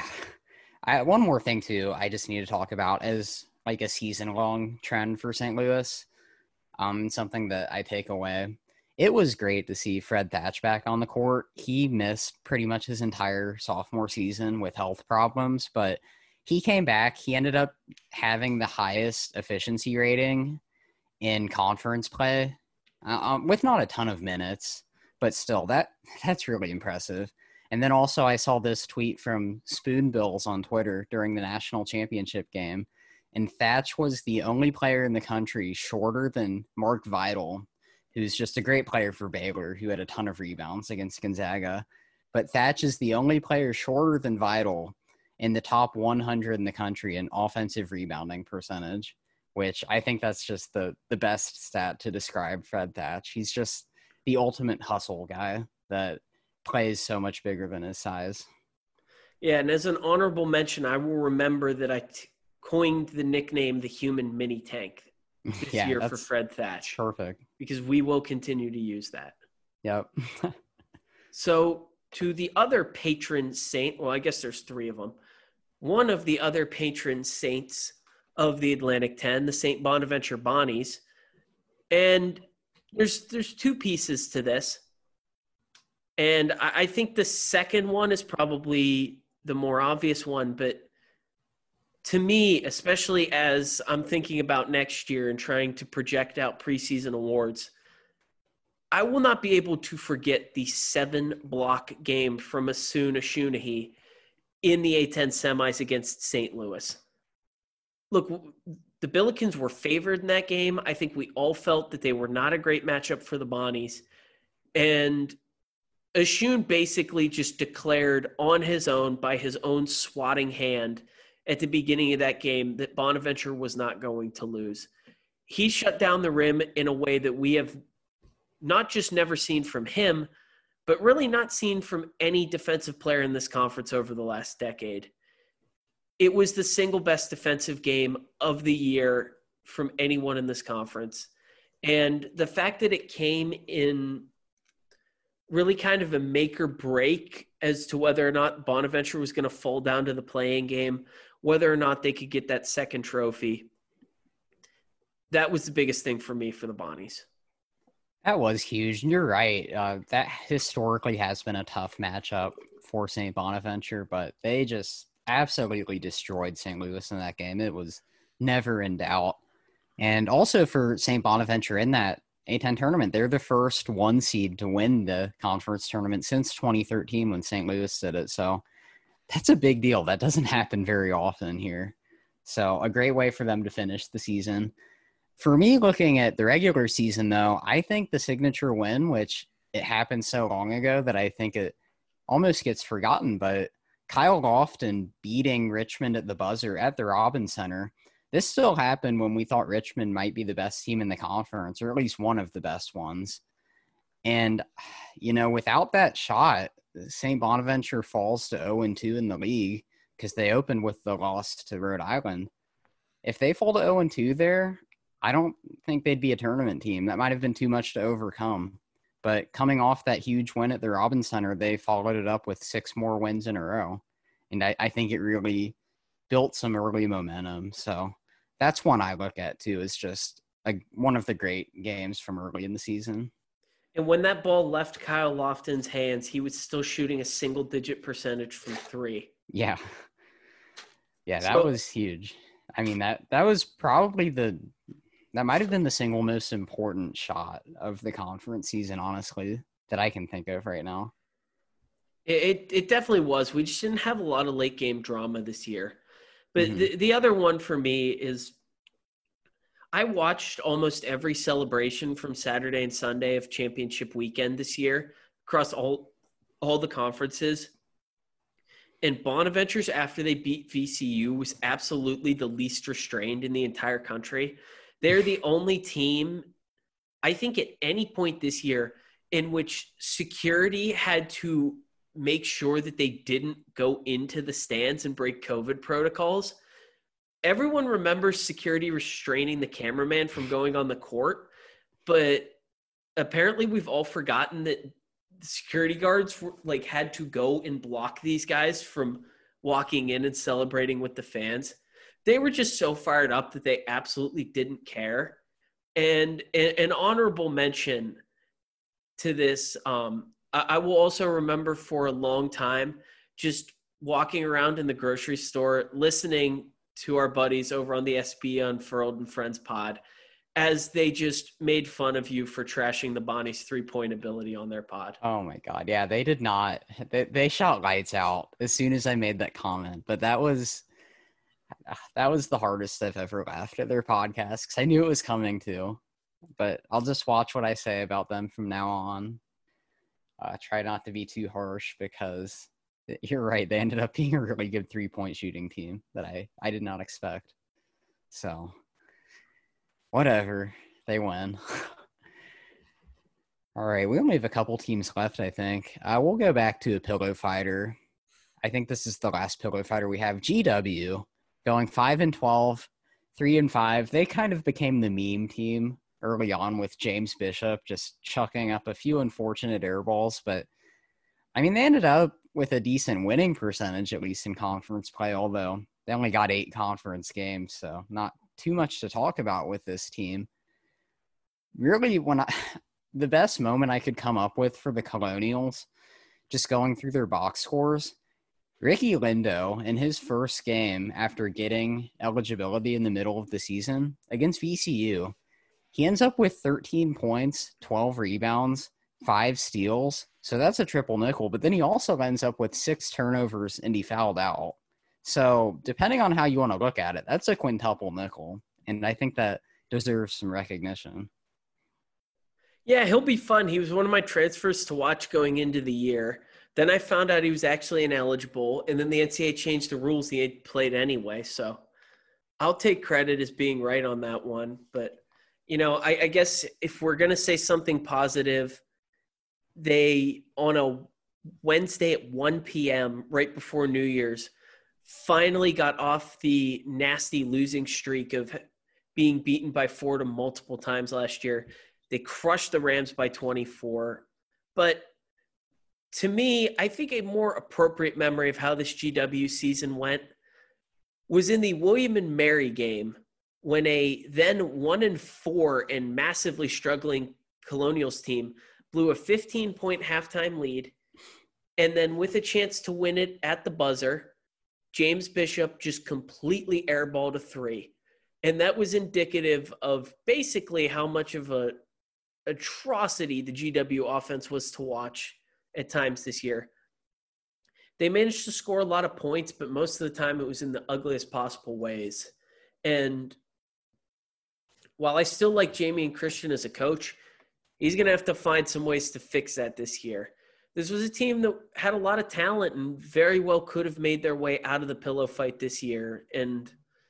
I, one more thing, too, I just need to talk about as like a season-long trend for Saint Louis, um, something that I take away. It was great to see Fred Thatch back on the court. He missed pretty much his entire sophomore season with health problems, but he came back. He ended up having the highest efficiency rating in conference play. Um, with not a ton of minutes, but still, that that's really impressive. And then also I saw this tweet from Spoonbills on Twitter during the national championship game, and Thatch was the only player in the country shorter than Mark Vidal, who's just a great player for Baylor, who had a ton of rebounds against Gonzaga. But Thatch is the only player shorter than Vidal in the top one hundred in the country in offensive rebounding percentage, which I think that's just the, the best stat to describe Fred Thatch. He's just the ultimate hustle guy that plays so much bigger than his size. Yeah, and as an honorable mention, I will remember that I t- coined the nickname the human mini tank this Yeah, year for that's Fred Thatch, perfect. because we will continue to use that. Yep. So to the other patron saint, well, I guess there's three of them. One of the other patron saints of the Atlantic ten, the Saint Bonaventure Bonnies. And there's there's two pieces to this. And I, I think the second one is probably the more obvious one, but to me, especially as I'm thinking about next year and trying to project out preseason awards, I will not be able to forget the seven block game from Asun Ashunahi in the A ten semis against Saint Louis. Look, the Billikens were favored in that game. I think we all felt that they were not a great matchup for the Bonnies. And Ashun basically just declared on his own, by his own swatting hand at the beginning of that game, that Bonaventure was not going to lose. He shut down the rim in a way that we have not just never seen from him, but really not seen from any defensive player in this conference over the last decade. It was the single best defensive game of the year from anyone in this conference. And the fact that it came in really kind of a make or break as to whether or not Bonaventure was going to fall down to the playing game, whether or not they could get that second trophy, that was the biggest thing for me for the Bonnies. That was huge. And you're right. Uh, that historically has been a tough matchup for Saint Bonaventure, but they just absolutely destroyed Saint Louis in that game. It was never in doubt. And also for Saint Bonaventure in that A ten tournament, they're the first one seed to win the conference tournament since twenty thirteen when Saint Louis did it. So that's a big deal. That doesn't happen very often here. So a great way for them to finish the season. For me, looking at the regular season, though, I think the signature win, which it happened so long ago that I think it almost gets forgotten, but Kyle Lofton beating Richmond at the buzzer at the Robins Center. This still happened when we thought Richmond might be the best team in the conference, or at least one of the best ones. And, you know, without that shot, Saint Bonaventure falls to oh and two in the league because they opened with the loss to Rhode Island. If they fall to oh and two there, I don't think they'd be a tournament team. That might have been too much to overcome. But coming off that huge win at the Robins Center, they followed it up with six more wins in a row. And I, I think it really built some early momentum. So that's one I look at, too, is just a, one of the great games from early in the season. And when that ball left Kyle Lofton's hands, he was still shooting a single-digit percentage from three. Yeah. Yeah, that So, was huge. I mean, that that was probably the – that might have been the single most important shot of the conference season, honestly, that I can think of right now. It it definitely was. We just didn't have a lot of late game drama this year. But Mm-hmm. the, the other one for me is I watched almost every celebration from Saturday and Sunday of championship weekend this year across all all the conferences. And Bonaventure's, after they beat V C U, was absolutely the least restrained in the entire country. They're the only team, I think, at any point this year in which security had to make sure that they didn't go into the stands and break COVID protocols. Everyone remembers security restraining the cameraman from going on the court, but apparently we've all forgotten that the security guards were, like had to go and block these guys from walking in and celebrating with the fans. They were just so fired up that they absolutely didn't care. And an honorable mention to this, um, I, I will also remember for a long time just walking around in the grocery store, listening to our buddies over on the S B Unfurled and Friends pod as they just made fun of you for trashing the Bonnie's three-point ability on their pod. Oh, my God. Yeah, they did not. They, they shot lights out as soon as I made that comment. But that was – that was the hardest I've ever laughed at their podcast because I knew it was coming too. But I'll just watch what I say about them from now on. Uh, try not to be too harsh because You're right. They ended up being a really good three-point shooting team that I, I did not expect. So, whatever. They win. All right. We only have a couple teams left, I think. Uh, we'll go back to a pillow fighter. I think this is the last pillow fighter we have. G W going five and twelve, three and five. They kind of became the meme team early on with James Bishop just chucking up a few unfortunate air balls. But, I mean, they ended up with a decent winning percentage, at least in conference play, although they only got eight conference games, so not too much to talk about with this team. Really, when I, the best moment I could come up with for the Colonials, just going through their box scores, Ricky Lindo, in his first game after getting eligibility in the middle of the season against V C U, he ends up with thirteen points, twelve rebounds, five steals. So that's a triple nickel, but then he also ends up with six turnovers and he fouled out. So depending on how you want to look at it, that's a quintuple nickel. And I think that deserves some recognition. Yeah, he'll be fun. He was one of my transfers to watch going into the year. Then I found out he was actually ineligible, and then the N C double A changed the rules. He had played anyway, so I'll take credit as being right on that one. But, you know, I, I guess if we're going to say something positive, they, on a Wednesday at one p.m., right before New Year's, finally got off the nasty losing streak of being beaten by Fordham multiple times last year. They crushed the Rams by twenty-four. But to me, I think a more appropriate memory of how this G W season went was in the William and Mary game when a then one and four and massively struggling Colonials team blew a fifteen-point halftime lead, and then with a chance to win it at the buzzer, James Bishop just completely airballed a three. And that was indicative of basically how much of a atrocity the G W offense was to watch at times this year. They managed to score a lot of points, but most of the time it was in the ugliest possible ways. And while I still like Jamie and Christian as a coach, he's going to have to find some ways to fix that this year. This was a team that had a lot of talent and very well could have made their way out of the pillow fight this year. And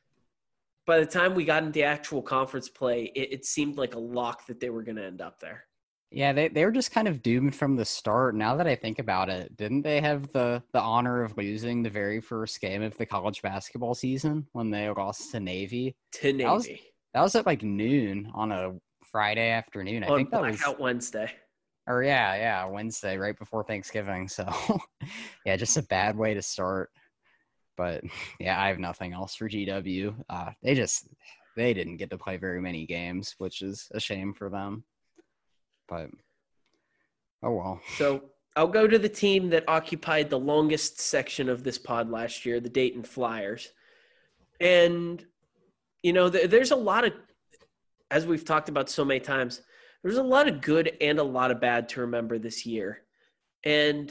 by the time we got into actual conference play, it, it seemed like a lock that they were going to end up there. Yeah, they, they were just kind of doomed from the start. Now that I think about it, didn't they have the, the honor of losing the very first game of the college basketball season when they lost to Navy? To Navy. That was, that was at like noon on a Friday afternoon. I on think that Blackout was Wednesday. Or yeah, yeah, Wednesday, right before Thanksgiving. So yeah, just a bad way to start. But yeah, I have nothing else for G W. Uh, they just they didn't get to play very many games, which is a shame for them. But oh well. So I'll go to the team that occupied the longest section of this pod last year, the Dayton Flyers. And, you know, there's a lot of, as we've talked about so many times, there's a lot of good and a lot of bad to remember this year. And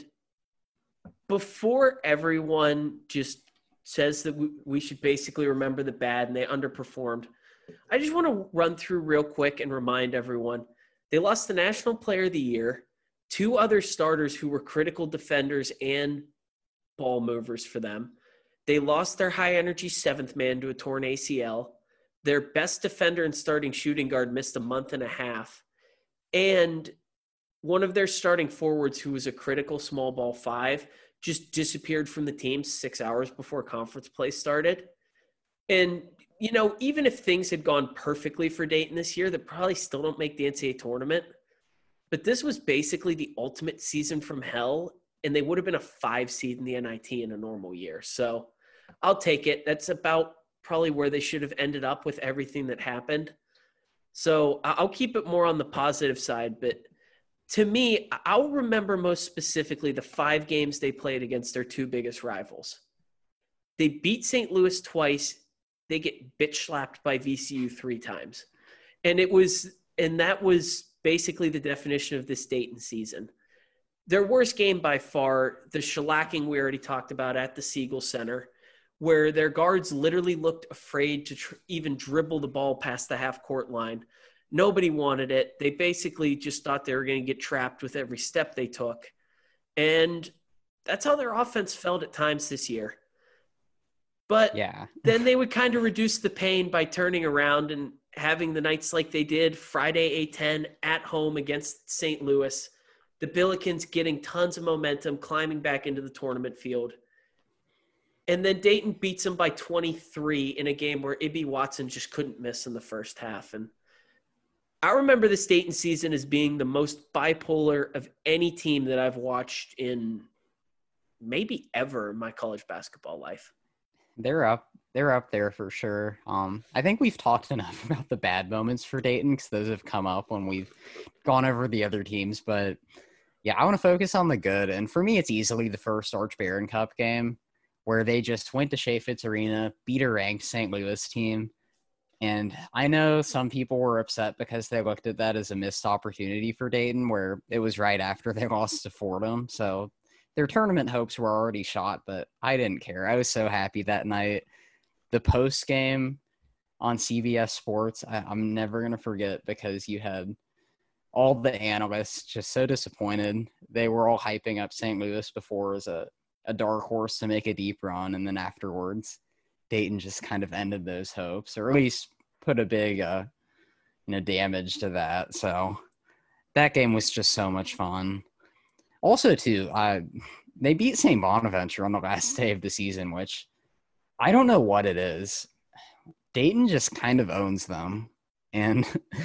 before everyone just says that we should basically remember the bad and they underperformed, I just want to run through real quick and remind everyone they lost the National Player of the Year, two other starters who were critical defenders and ball movers for them. They lost their high-energy seventh man to a torn A C L. Their best defender and starting shooting guard missed a month and a half. And one of their starting forwards, who was a critical small ball five, just disappeared from the team six hours before conference play started. And, you know, even if things had gone perfectly for Dayton this year, they probably still don't make the N C double A tournament. But this was basically the ultimate season from hell, and they would have been a five seed in the N I T in a normal year. So I'll take it. That's about probably where they should have ended up with everything that happened. So I'll keep it more on the positive side. But to me, I'll remember most specifically the five games they played against their two biggest rivals. They beat Saint Louis twice. They get bitch slapped by V C U three times. And it was, and that was basically the definition of this Dayton season. Their worst game by far, the shellacking we already talked about at the Siegel Center, where their guards literally looked afraid to tr- even dribble the ball past the half-court line. Nobody wanted it. They basically just thought they were going to get trapped with every step they took. And That's how their offense felt at times this year. But Yeah. then they would kind of reduce the pain by turning around and having the nights like they did Friday A ten at home against Saint Louis. The Billikens getting tons of momentum, climbing back into the tournament field. And then Dayton beats them by twenty-three in a game where Ibi Watson just couldn't miss in the first half. And I remember this Dayton season as being the most bipolar of any team that I've watched in maybe ever in my college basketball life. They're up. They're up there for sure. Um, I think we've talked enough about the bad moments for Dayton because those have come up when we've gone over the other teams. But yeah, I want to focus on the good. And for me, it's easily the first Arch Barron Cup game where they just went to Chaifetz Arena, beat a ranked Saint Louis team. And I know some people were upset because they looked at that as a missed opportunity for Dayton, where it was right after they lost to Fordham. So their tournament hopes were already shot, but I didn't care. I was so happy that night. The post game on C B S Sports, I, I'm never going to forget because you had all the analysts just so disappointed. They were all hyping up Saint Louis before as a, a dark horse to make a deep run. And then afterwards, Dayton just kind of ended those hopes, or at least put a big, uh, you know, damage to that. So that game was just so much fun. Also, too, uh, they beat Saint Bonaventure on the last day of the season, which I don't know what it is. Dayton just kind of owns them. And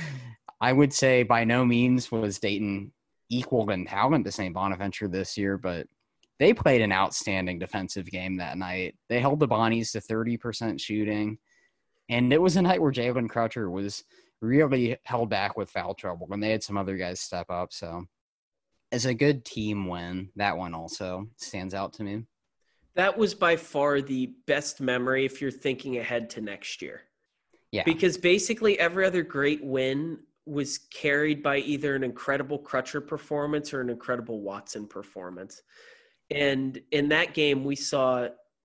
I would say by no means was Dayton equal in talent to Saint Bonaventure this year, but they played an outstanding defensive game that night. They held the Bonnies to thirty percent shooting, and it was a night where Jalen Crutcher was really held back with foul trouble, and they had some other guys step up, so as a good team win, that one also stands out to me. That was by far the best memory if you're thinking ahead to next year. Yeah. Because basically every other great win was carried by either an incredible Crutcher performance or an incredible Watson performance. And in that game, we saw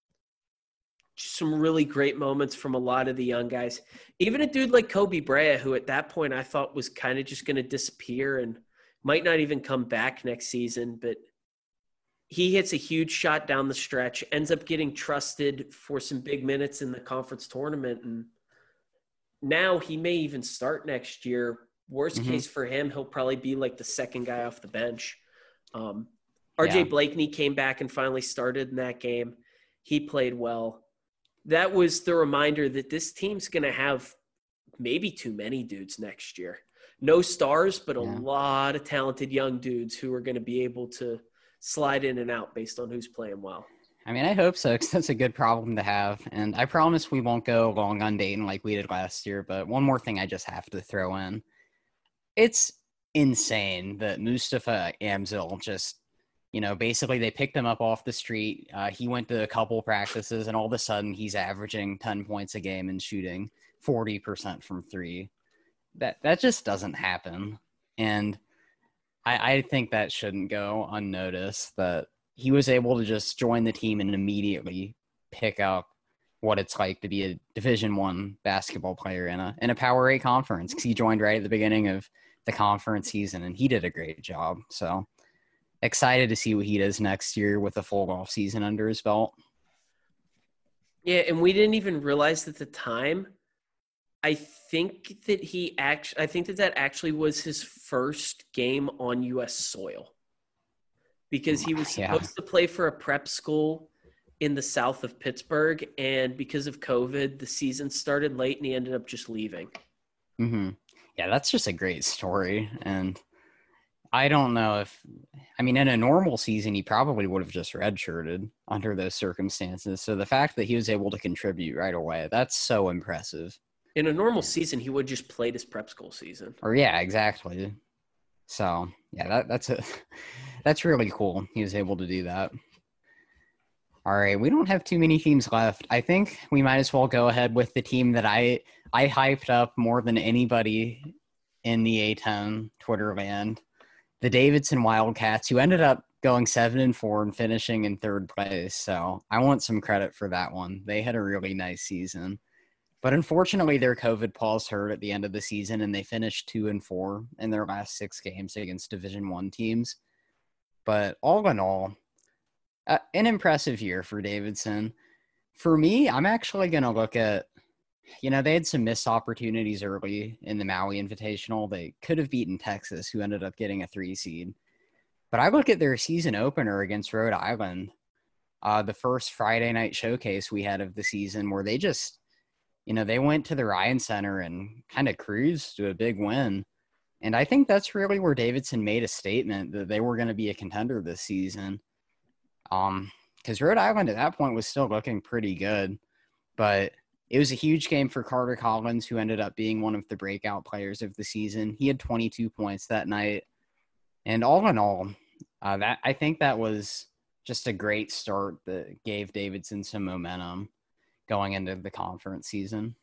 some really great moments from a lot of the young guys. Even a dude like Kobe Brea, who at that point I thought was kind of just going to disappear and might not even come back next season, but he hits a huge shot down the stretch, ends up getting trusted for some big minutes in the conference tournament. And now he may even start next year. Worst mm-hmm. case for him, he'll probably be like the second guy off the bench. Um, R J yeah. Blakeney came back and finally started in that game. He played well. That was the reminder that this team's going to have maybe too many dudes next year. No stars, but a yeah. lot of talented young dudes who are going to be able to slide in and out based on who's playing well. I mean, I hope so, because that's a good problem to have. And I promise we won't go long on Dayton like we did last year. But one more thing I just have to throw in. It's insane that Mustafa Amzil just, you know, basically they picked him up off the street. Uh, he went to a couple practices, and all of a sudden he's averaging ten points a game and shooting forty percent from three. That that just doesn't happen. And I, I think that shouldn't go unnoticed, that he was able to just join the team and immediately pick up what it's like to be a Division One basketball player in a in a Power Eight conference, because he joined right at the beginning of the conference season, and he did a great job. So excited to see what he does next year with a full off season under his belt. Yeah, and we didn't even realize at the time. I think that he actually, I think that that actually was his first game on U S soil, because he was supposed yeah. to play for a prep school in the south of Pittsburgh, and because of COVID, the season started late, and he ended up just leaving. Mm-hmm. Yeah, that's just a great story, and I don't know if, I mean, in a normal season, he probably would have just redshirted under those circumstances. So the fact that he was able to contribute right away, that's so impressive. In a normal season, he would just played his prep school season. Or yeah, exactly. So yeah, that, that's a that's really cool. He was able to do that. All right, we don't have too many teams left. I think we might as well go ahead with the team that I I hyped up more than anybody in the A ten Twitter land, the Davidson Wildcats, who ended up going seven and four and finishing in third place. So I want some credit for that one. They had a really nice season. But unfortunately, their COVID pause hurt at the end of the season, and they finished two and four in their last six games against Division One teams. But all in all, Uh, an impressive year for Davidson. For me, I'm actually going to look at, you know, they had some missed opportunities early in the Maui Invitational. They could have beaten Texas, who ended up getting a three seed. But I look at their season opener against Rhode Island, uh, the first Friday night showcase we had of the season, where they just, you know, they went to the Ryan Center and kind of cruised to a big win. And I think that's really where Davidson made a statement that they were going to be a contender this season. Um, because Rhode Island at that point was still looking pretty good, but it was a huge game for Carter Collins, who ended up being one of the breakout players of the season. He had twenty-two points that night. And all in all, uh, that I think that was just a great start that gave Davidson some momentum going into the conference season.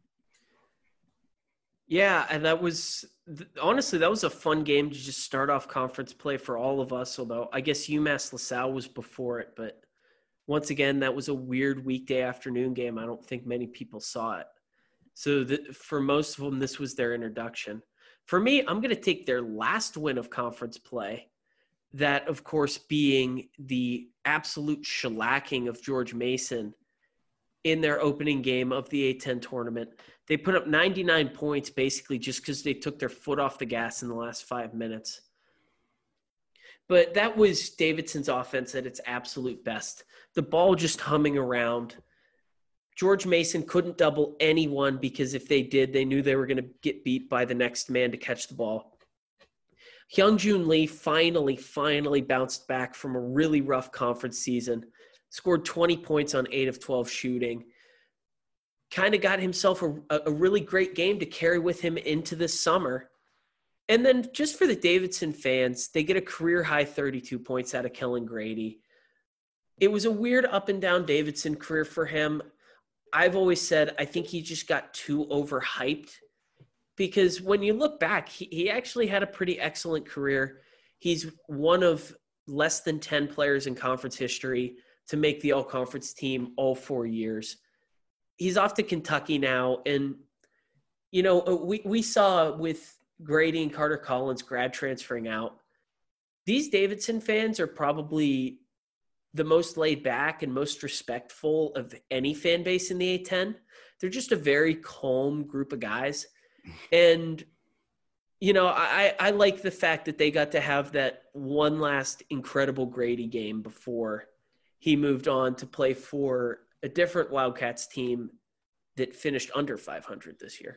Yeah, and that was honestly that was a fun game to just start off conference play for all of us. Although I guess UMass LaSalle was before it, but once again, that was a weird weekday afternoon game. I don't think many people saw it. So the, for most of them, this was their introduction. For me, I'm going to take their last win of conference play. That, of course, being the absolute shellacking of George Mason in their opening game of the A ten tournament. They put up ninety-nine points basically just because they took their foot off the gas in the last five minutes. But that was Davidson's offense at its absolute best. The ball just humming around. George Mason couldn't double anyone because if they did, they knew they were going to get beat by the next man to catch the ball. Hyungjun Lee finally, finally bounced back from a really rough conference season. Scored twenty points on eight of twelve shooting. Kind of got himself a, a really great game to carry with him into this summer. And then just for the Davidson fans, they get a career-high thirty-two points out of Kellen Grady. It was a weird up-and-down Davidson career for him. I've always said I think he just got too overhyped because when you look back, he, he actually had a pretty excellent career. He's one of less than ten players in conference history to make the all-conference team all four years. He's off to Kentucky now. And, you know, we, we saw with Grady and Carter Collins grad transferring out, these Davidson fans are probably the most laid back and most respectful of any fan base in the A ten. They're just a very calm group of guys. And, you know, I, I like the fact that they got to have that one last incredible Grady game before he moved on to play for a different Wildcats team that finished under five hundred this year.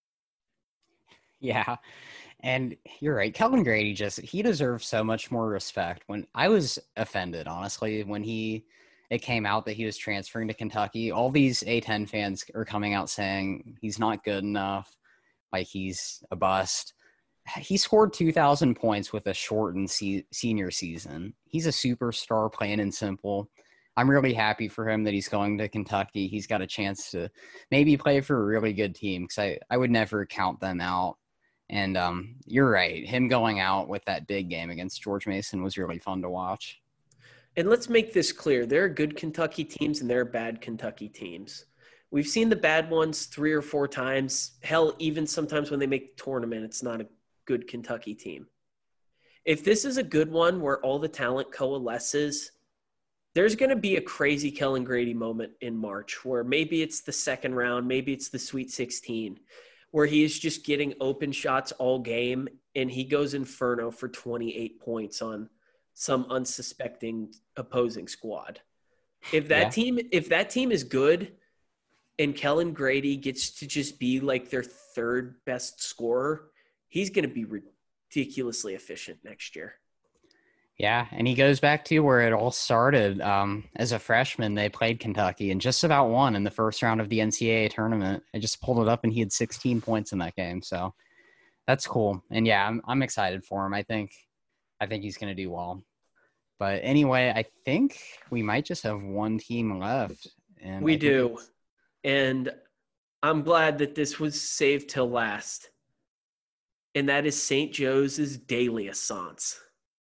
Yeah. And you're right. Kellen Grady just, he deserves so much more respect. When I was offended, honestly, when he, it came out that he was transferring to Kentucky, all these A ten fans are coming out saying he's not good enough. Like he's a bust. He scored two thousand points with a shortened se- senior season. He's a superstar, plain and simple. I'm really happy for him that he's going to Kentucky. He's got a chance to maybe play for a really good team because I, I would never count them out. And um, you're right. Him going out with that big game against George Mason was really fun to watch. And let's make this clear. There are good Kentucky teams and there are bad Kentucky teams. We've seen the bad ones three or four times. Hell, even sometimes when they make the tournament, it's not a good Kentucky team. If this is a good one where all the talent coalesces, there's going to be a crazy Kellen Grady moment in March where maybe it's the second round, maybe it's the Sweet sixteen, where he is just getting open shots all game and he goes inferno for twenty-eight points on some unsuspecting opposing squad. If that yeah. team, if that team is good and Kellen Grady gets to just be like their third best scorer, he's going to be ridiculously efficient next year. Yeah, and he goes back to where it all started. Um, as a freshman, they played Kentucky and just about won in the first round of the N C double A tournament. I just pulled it up, and he had sixteen points in that game. So that's cool. And yeah, I'm I'm excited for him. I think I think he's going to do well. But anyway, I think we might just have one team left. And we do, and I'm glad that this was saved till last. And that is Saint Joe's Daily Assance.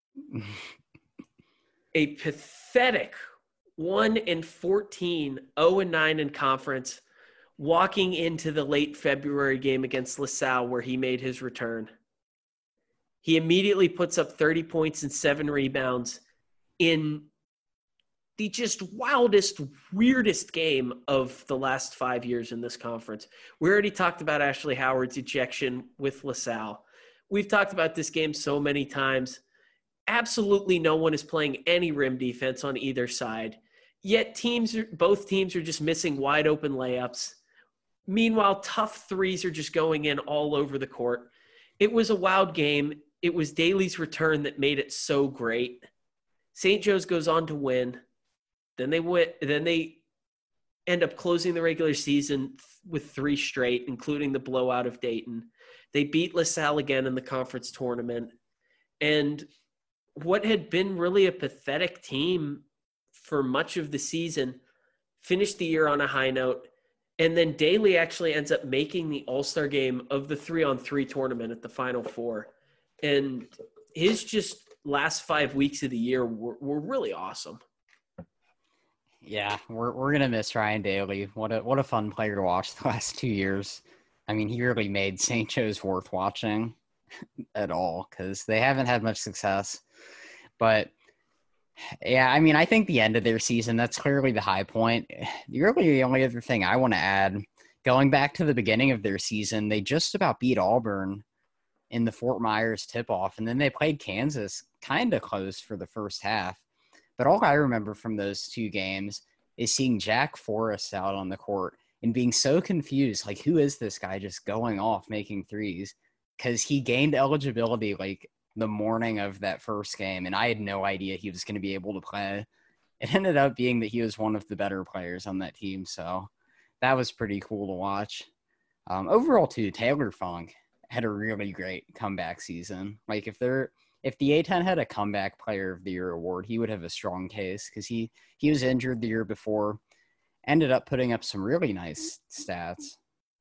A pathetic one and fourteen, oh and nine in conference, walking into the late February game against LaSalle where he made his return. He immediately puts up thirty points and seven rebounds in the just wildest, weirdest game of the last five years in this conference. We already talked about Ashley Howard's ejection with LaSalle. We've talked about this game so many times. Absolutely no one is playing any rim defense on either side. Yet teams, are, both teams are just missing wide open layups. Meanwhile, tough threes are just going in all over the court. It was a wild game. It was Daly's return that made it so great. Saint Joe's goes on to win. Then they went, then they end up closing the regular season with three straight, including the blowout of Dayton. They beat LaSalle again in the conference tournament. And what had been really a pathetic team for much of the season finished the year on a high note. And then Daly actually ends up making the all-star game of the three-on-three tournament at the Final Four. And his just last five weeks of the year were, were really awesome. Yeah, we're we're gonna miss Ryan Daly. What a what a fun player to watch the last two years. I mean, he really made Saint Joe's worth watching at all because they haven't had much success. But yeah, I mean, I think the end of their season, that's clearly the high point. Really, the only other thing I want to add, going back to the beginning of their season, they just about beat Auburn in the Fort Myers tip-off, and then they played Kansas kind of close for the first half. But all I remember from those two games is seeing Jack Forrest out on the court and being so confused, like, who is this guy just going off making threes? Because he gained eligibility, like, the morning of that first game, and I had no idea he was going to be able to play. It ended up being that he was one of the better players on that team, so that was pretty cool to watch. Um, overall, too, Taylor Funk had a really great comeback season. Like, if they're if the A ten had a comeback player of the year award, he would have a strong case because he, he was injured the year before, ended up putting up some really nice stats.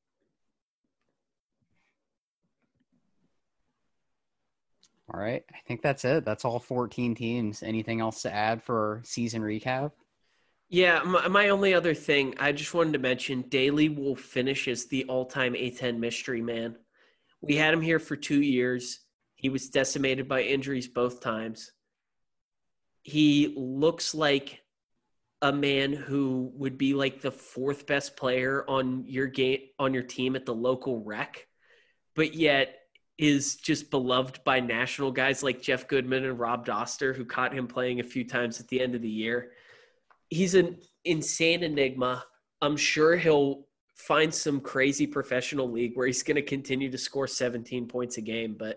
All right. I think that's it. That's all fourteen teams. Anything else to add for our season recap? Yeah, my, my only other thing, I just wanted to mention, Daly will finish as the all-time A ten mystery man. We had him here for two years. He was decimated by injuries both times. He looks like a man who would be like the fourth best player on your game, on your team at the local rec, but yet is just beloved by national guys like Jeff Goodman and Rob Doster, who caught him playing a few times at the end of the year. He's an insane enigma. I'm sure he'll find some crazy professional league where he's going to continue to score seventeen points a game. But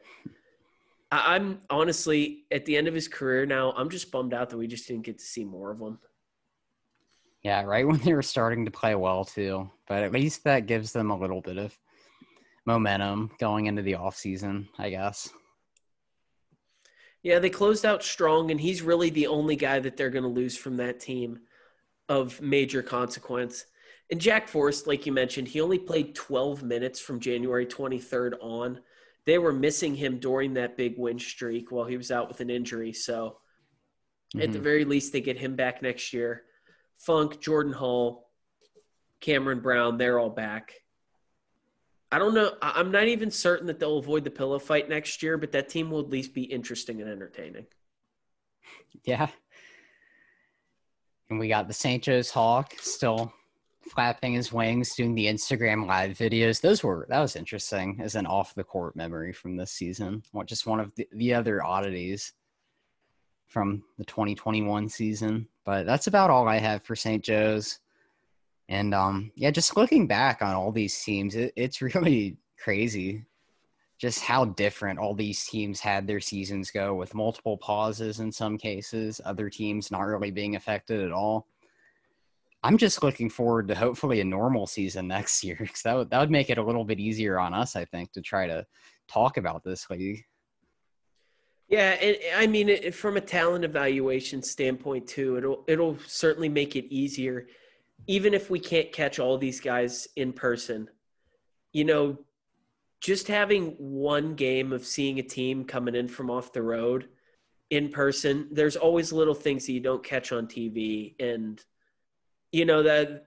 I'm honestly, at the end of his career now, I'm just bummed out that we just didn't get to see more of him. Yeah, right when they were starting to play well too. But at least that gives them a little bit of momentum going into the offseason, I guess. Yeah, they closed out strong, and he's really the only guy that they're going to lose from that team of major consequence. And Jack Forrest, like you mentioned, he only played twelve minutes from January twenty-third on. They were missing him during that big win streak while he was out with an injury. So mm-hmm. at the very least, they get him back next year. Funk, Jordan Hall, Cameron Brown, they're all back. I don't know. I'm not even certain that they'll avoid the pillow fight next year, but that team will at least be interesting and entertaining. Yeah. And we got the Saint Joe's Hawk still flapping his wings, doing the Instagram live videos. Those were, that was interesting as an off the court memory from this season. Just one of the, the other oddities from the twenty twenty-one season. But that's about all I have for Saint Joe's. And um, yeah, just looking back on all these teams, it, it's really crazy just how different all these teams had their seasons go, with multiple pauses in some cases, other teams not really being affected at all. I'm just looking forward to hopefully a normal season next year, because that would, that would make it a little bit easier on us, I think, to try to talk about this league. Yeah, and I mean, it, from a talent evaluation standpoint too, it'll it'll certainly make it easier, even if we can't catch all these guys in person. You know, just having one game of seeing a team coming in from off the road in person, there's always little things that you don't catch on T V. And, you know, that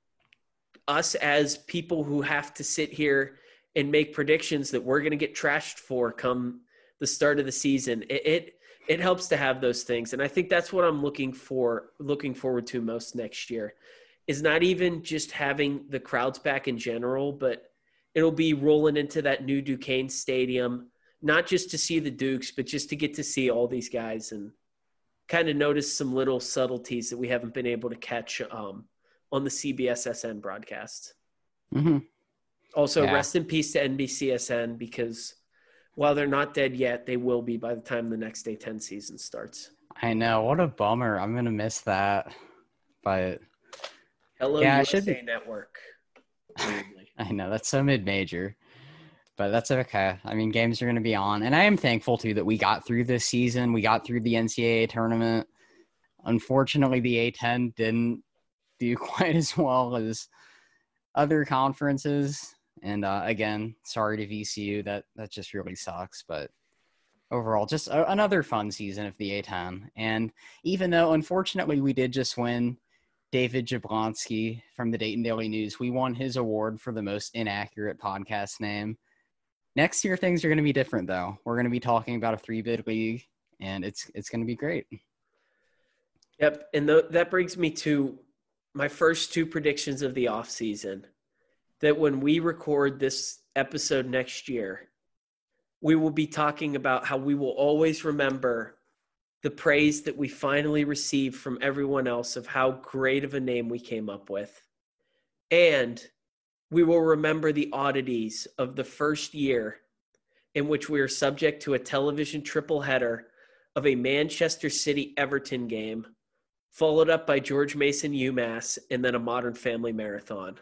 us as people who have to sit here and make predictions that we're going to get trashed for come the start of the season, it, it it helps to have those things. And I think that's what I'm looking for, looking forward to most next year, is not even just having the crowds back in general, but it'll be rolling into that new Duquesne Stadium, not just to see the Dukes, but just to get to see all these guys and kind of notice some little subtleties that we haven't been able to catch um, on the C B S S N broadcast. Mm-hmm. Also, Yeah. rest in peace to N B C S N, because while they're not dead yet, they will be by the time the next A ten season starts. I know. What a bummer. I'm going to miss that. But Hello, yeah, U I should S A be. Network. I know. That's so mid-major. But that's okay. I mean, games are going to be on. And I am thankful, too, that we got through this season. We got through the N C double A tournament. Unfortunately, the A ten didn't do quite as well as other conferences. And, uh, again, sorry to V C U. That, that just really sucks. But overall, just a, another fun season of the A ten. And even though, unfortunately, we did just win David Jablonski from the Dayton Daily News, we won his award for the most inaccurate podcast name. Next year, things are going to be different, though. We're going to be talking about a three-bid league, and it's it's going to be great. Yep, and th- that brings me to my first two predictions of the offseason, that when we record this episode next year, we will be talking about how we will always remember the praise that we finally received from everyone else of how great of a name we came up with. And we will remember the oddities of the first year in which we are subject to a television triple header of a Manchester City Everton game, followed up by George Mason UMass, and then a Modern Family marathon.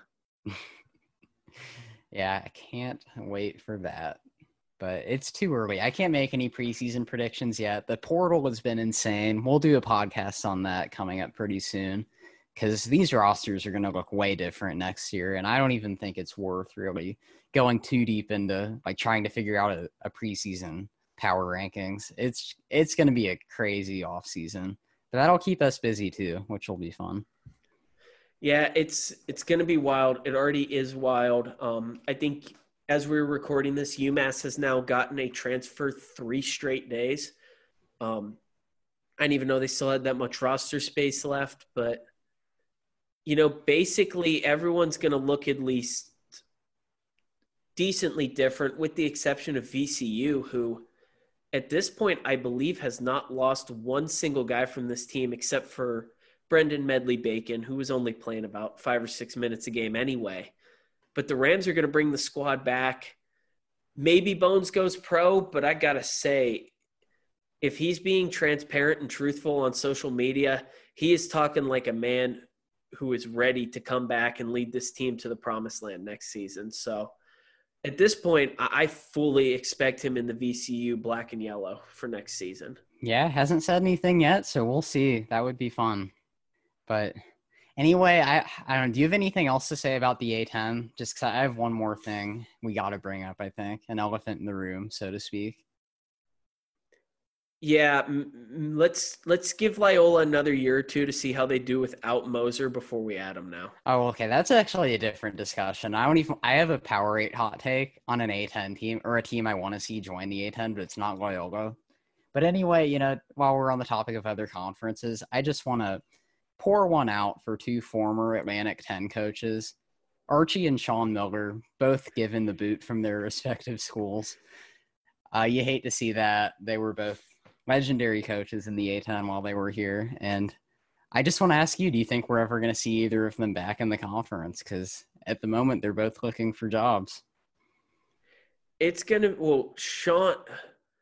Yeah, I can't wait for that. But it's too early. I can't make any preseason predictions yet. The portal has been insane. We'll do a podcast on that coming up pretty soon, because these rosters are going to look way different next year. And I don't even think it's worth really going too deep into like trying to figure out a, a preseason power rankings. It's it's going to be a crazy off season, but that'll keep us busy too, which will be fun. Yeah, it's it's going to be wild. It already is wild. Um, I think as we're recording this, UMass has now gotten a transfer three straight days. Um, I didn't even know they still had that much roster space left, but you know, basically everyone's going to look at least decently different, with the exception of V C U, who at this point, I believe, has not lost one single guy from this team except for Brendan Medley-Bacon, who was only playing about five or six minutes a game anyway. But the Rams are going to bring the squad back. Maybe Bones goes pro, but I got to say, if he's being transparent and truthful on social media, he is talking like a man who is ready to come back and lead this team to the promised land next season. So at this point, I fully expect him in the V C U black and yellow for next season. Yeah, hasn't said anything yet, so we'll see. That would be fun. But anyway, I I don't know. Do you have anything else to say about the A ten? Just because I have one more thing we got to bring up, I think. An elephant in the room, so to speak. Yeah, m- let's let's give Loyola another year or two to see how they do without Moser before we add him now. Oh, okay. That's actually a different discussion. I don't even. I have a Power Eight hot take on an A ten team, or a team I want to see join the A ten, but it's not Loyola. But anyway, you know, while we're on the topic of other conferences, I just want to pour one out for two former Atlantic ten coaches, Archie and Sean Miller, both given the boot from their respective schools. Uh, you hate to see that. They were both legendary coaches in the A ten while they were here. And I just want to ask you, do you think we're ever going to see either of them back in the conference? Because at the moment, they're both looking for jobs. It's going to – well, Sean –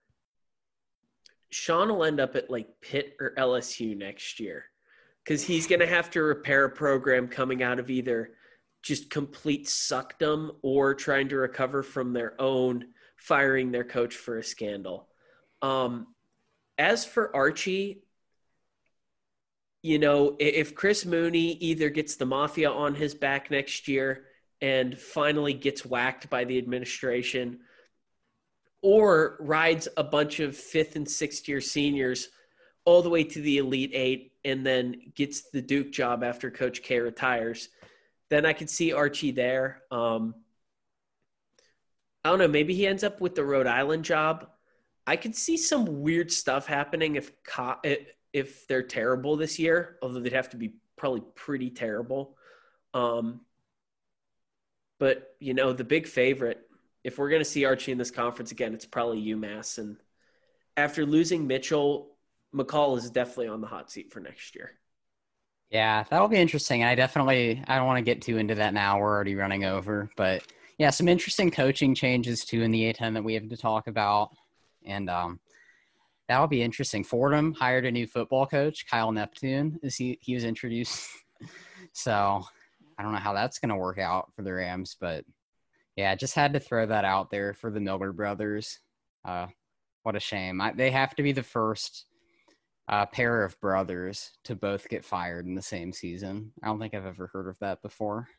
Sean will end up at like Pitt or L S U next year, because he's going to have to repair a program coming out of either just complete suckdom or trying to recover from their own firing their coach for a scandal. Um, as for Archie, you know, if Chris Mooney either gets the mafia on his back next year and finally gets whacked by the administration, or rides a bunch of fifth and sixth year seniors all the way to the Elite Eight and then gets the Duke job after Coach K retires, then I could see Archie there. Um, I don't know. Maybe he ends up with the Rhode Island job. I could see some weird stuff happening if if they're terrible this year, although they'd have to be probably pretty terrible. Um, but, you know, the big favorite, if we're going to see Archie in this conference again, it's probably UMass. And after losing Mitchell, McCall is definitely on the hot seat for next year. Yeah, that'll be interesting. I definitely, I don't want to get too into that now. We're already running over. But, yeah, some interesting coaching changes, too, in the A ten that we have to talk about. And um, that'll be interesting. Fordham hired a new football coach, Kyle Neptune, as he, he was introduced. So I don't know how that's going to work out for the Rams. But, yeah, just had to throw that out there for the Miller brothers. Uh, what a shame. I, they have to be the first uh, pair of brothers to both get fired in the same season. I don't think I've ever heard of that before.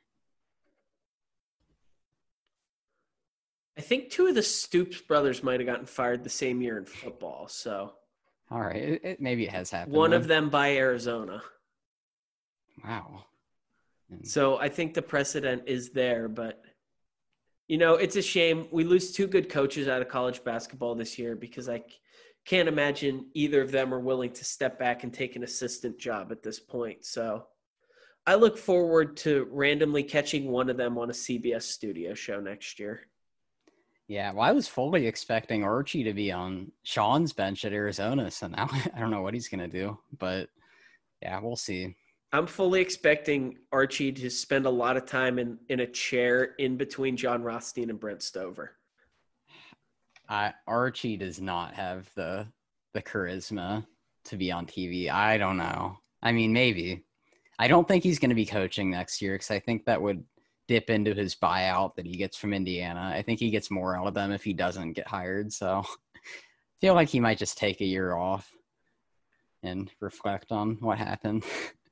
I think two of the Stoops brothers might have gotten fired the same year in football. So, all right, it, it, maybe it has happened. One then. of them by Arizona. Wow. And so I think the precedent is there, but you know, it's a shame we lose two good coaches out of college basketball this year because I can't imagine either of them are willing to step back and take an assistant job at this point. So I look forward to randomly catching one of them on a C B S studio show next year. Yeah, well, I was fully expecting Archie to be on Sean's bench at Arizona, so now I don't know what he's going to do, but yeah, we'll see. I'm fully expecting Archie to spend a lot of time in, in a chair in between John Rothstein and Brent Stover. I, Archie does not have the the charisma to be on T V. I don't know. I mean, maybe. I don't think he's going to be coaching next year because I think that would dip into his buyout that he gets from Indiana. I think he gets more out of them if he doesn't get hired. So I feel like he might just take a year off and reflect on what happened.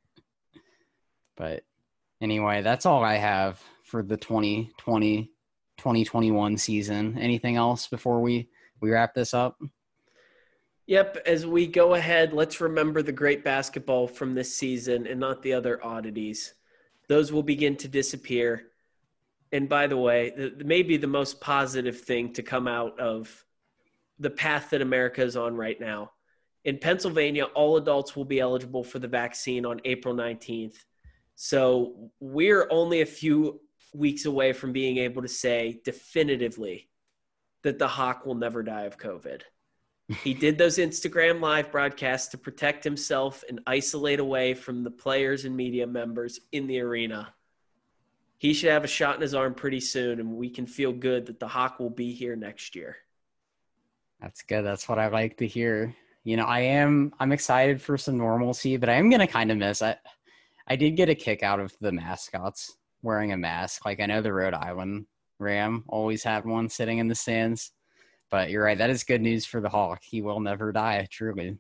But anyway, that's all I have for the twenty twenty, twenty twenty-one season. Anything else before we, we wrap this up? Yep. As we go ahead, let's remember the great basketball from this season and not the other oddities. Those will begin to disappear. And by the way, the, maybe the most positive thing to come out of the path that America is on right now. In Pennsylvania, all adults will be eligible for the vaccine on April nineteenth. So we're only a few weeks away from being able to say definitively that the Hawk will never die of COVID. He did those Instagram live broadcasts to protect himself and isolate away from the players and media members in the arena. He should have a shot in his arm pretty soon, and we can feel good that the Hawk will be here next year. That's good. That's what I like to hear. You know, I am I'm excited for some normalcy, but I am going to kind of miss it. I did get a kick out of the mascots wearing a mask. Like, I know the Rhode Island Ram always had one sitting in the stands. But you're right. That is good news for the Hawk. He will never die, truly.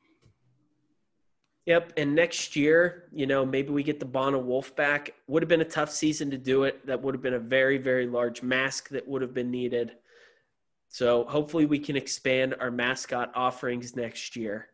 Yep. And next year, you know, maybe we get the Bono Wolf back. Would have been a tough season to do it. That would have been a very, very large mask that would have been needed. So hopefully we can expand our mascot offerings next year.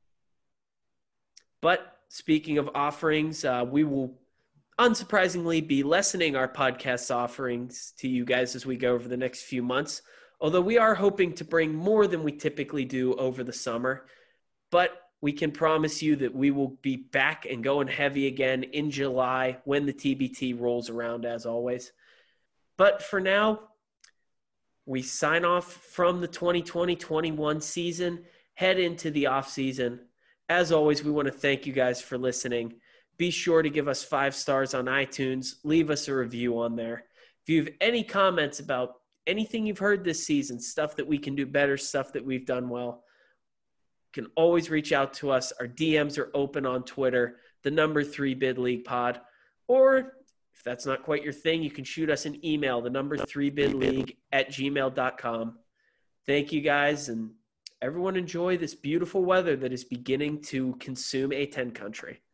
But speaking of offerings, uh, we will unsurprisingly be lessening our podcast offerings to you guys as we go over the next few months. Although we are hoping to bring more than we typically do over the summer, but we can promise you that we will be back and going heavy again in July when the T B T rolls around, as always. But for now, we sign off from the twenty twenty twenty-one season, head into the off season. As always, we want to thank you guys for listening. Be sure to give us five stars on iTunes. Leave us a review on there. If you have any comments about anything you've heard this season, stuff that we can do better, stuff that we've done well, you can always reach out to us. Our D Ms are open on Twitter, the number three bid league pod. Or if that's not quite your thing, you can shoot us an email, the number three bid league at gmail dot com. Thank you guys, and everyone enjoy this beautiful weather that is beginning to consume A ten country.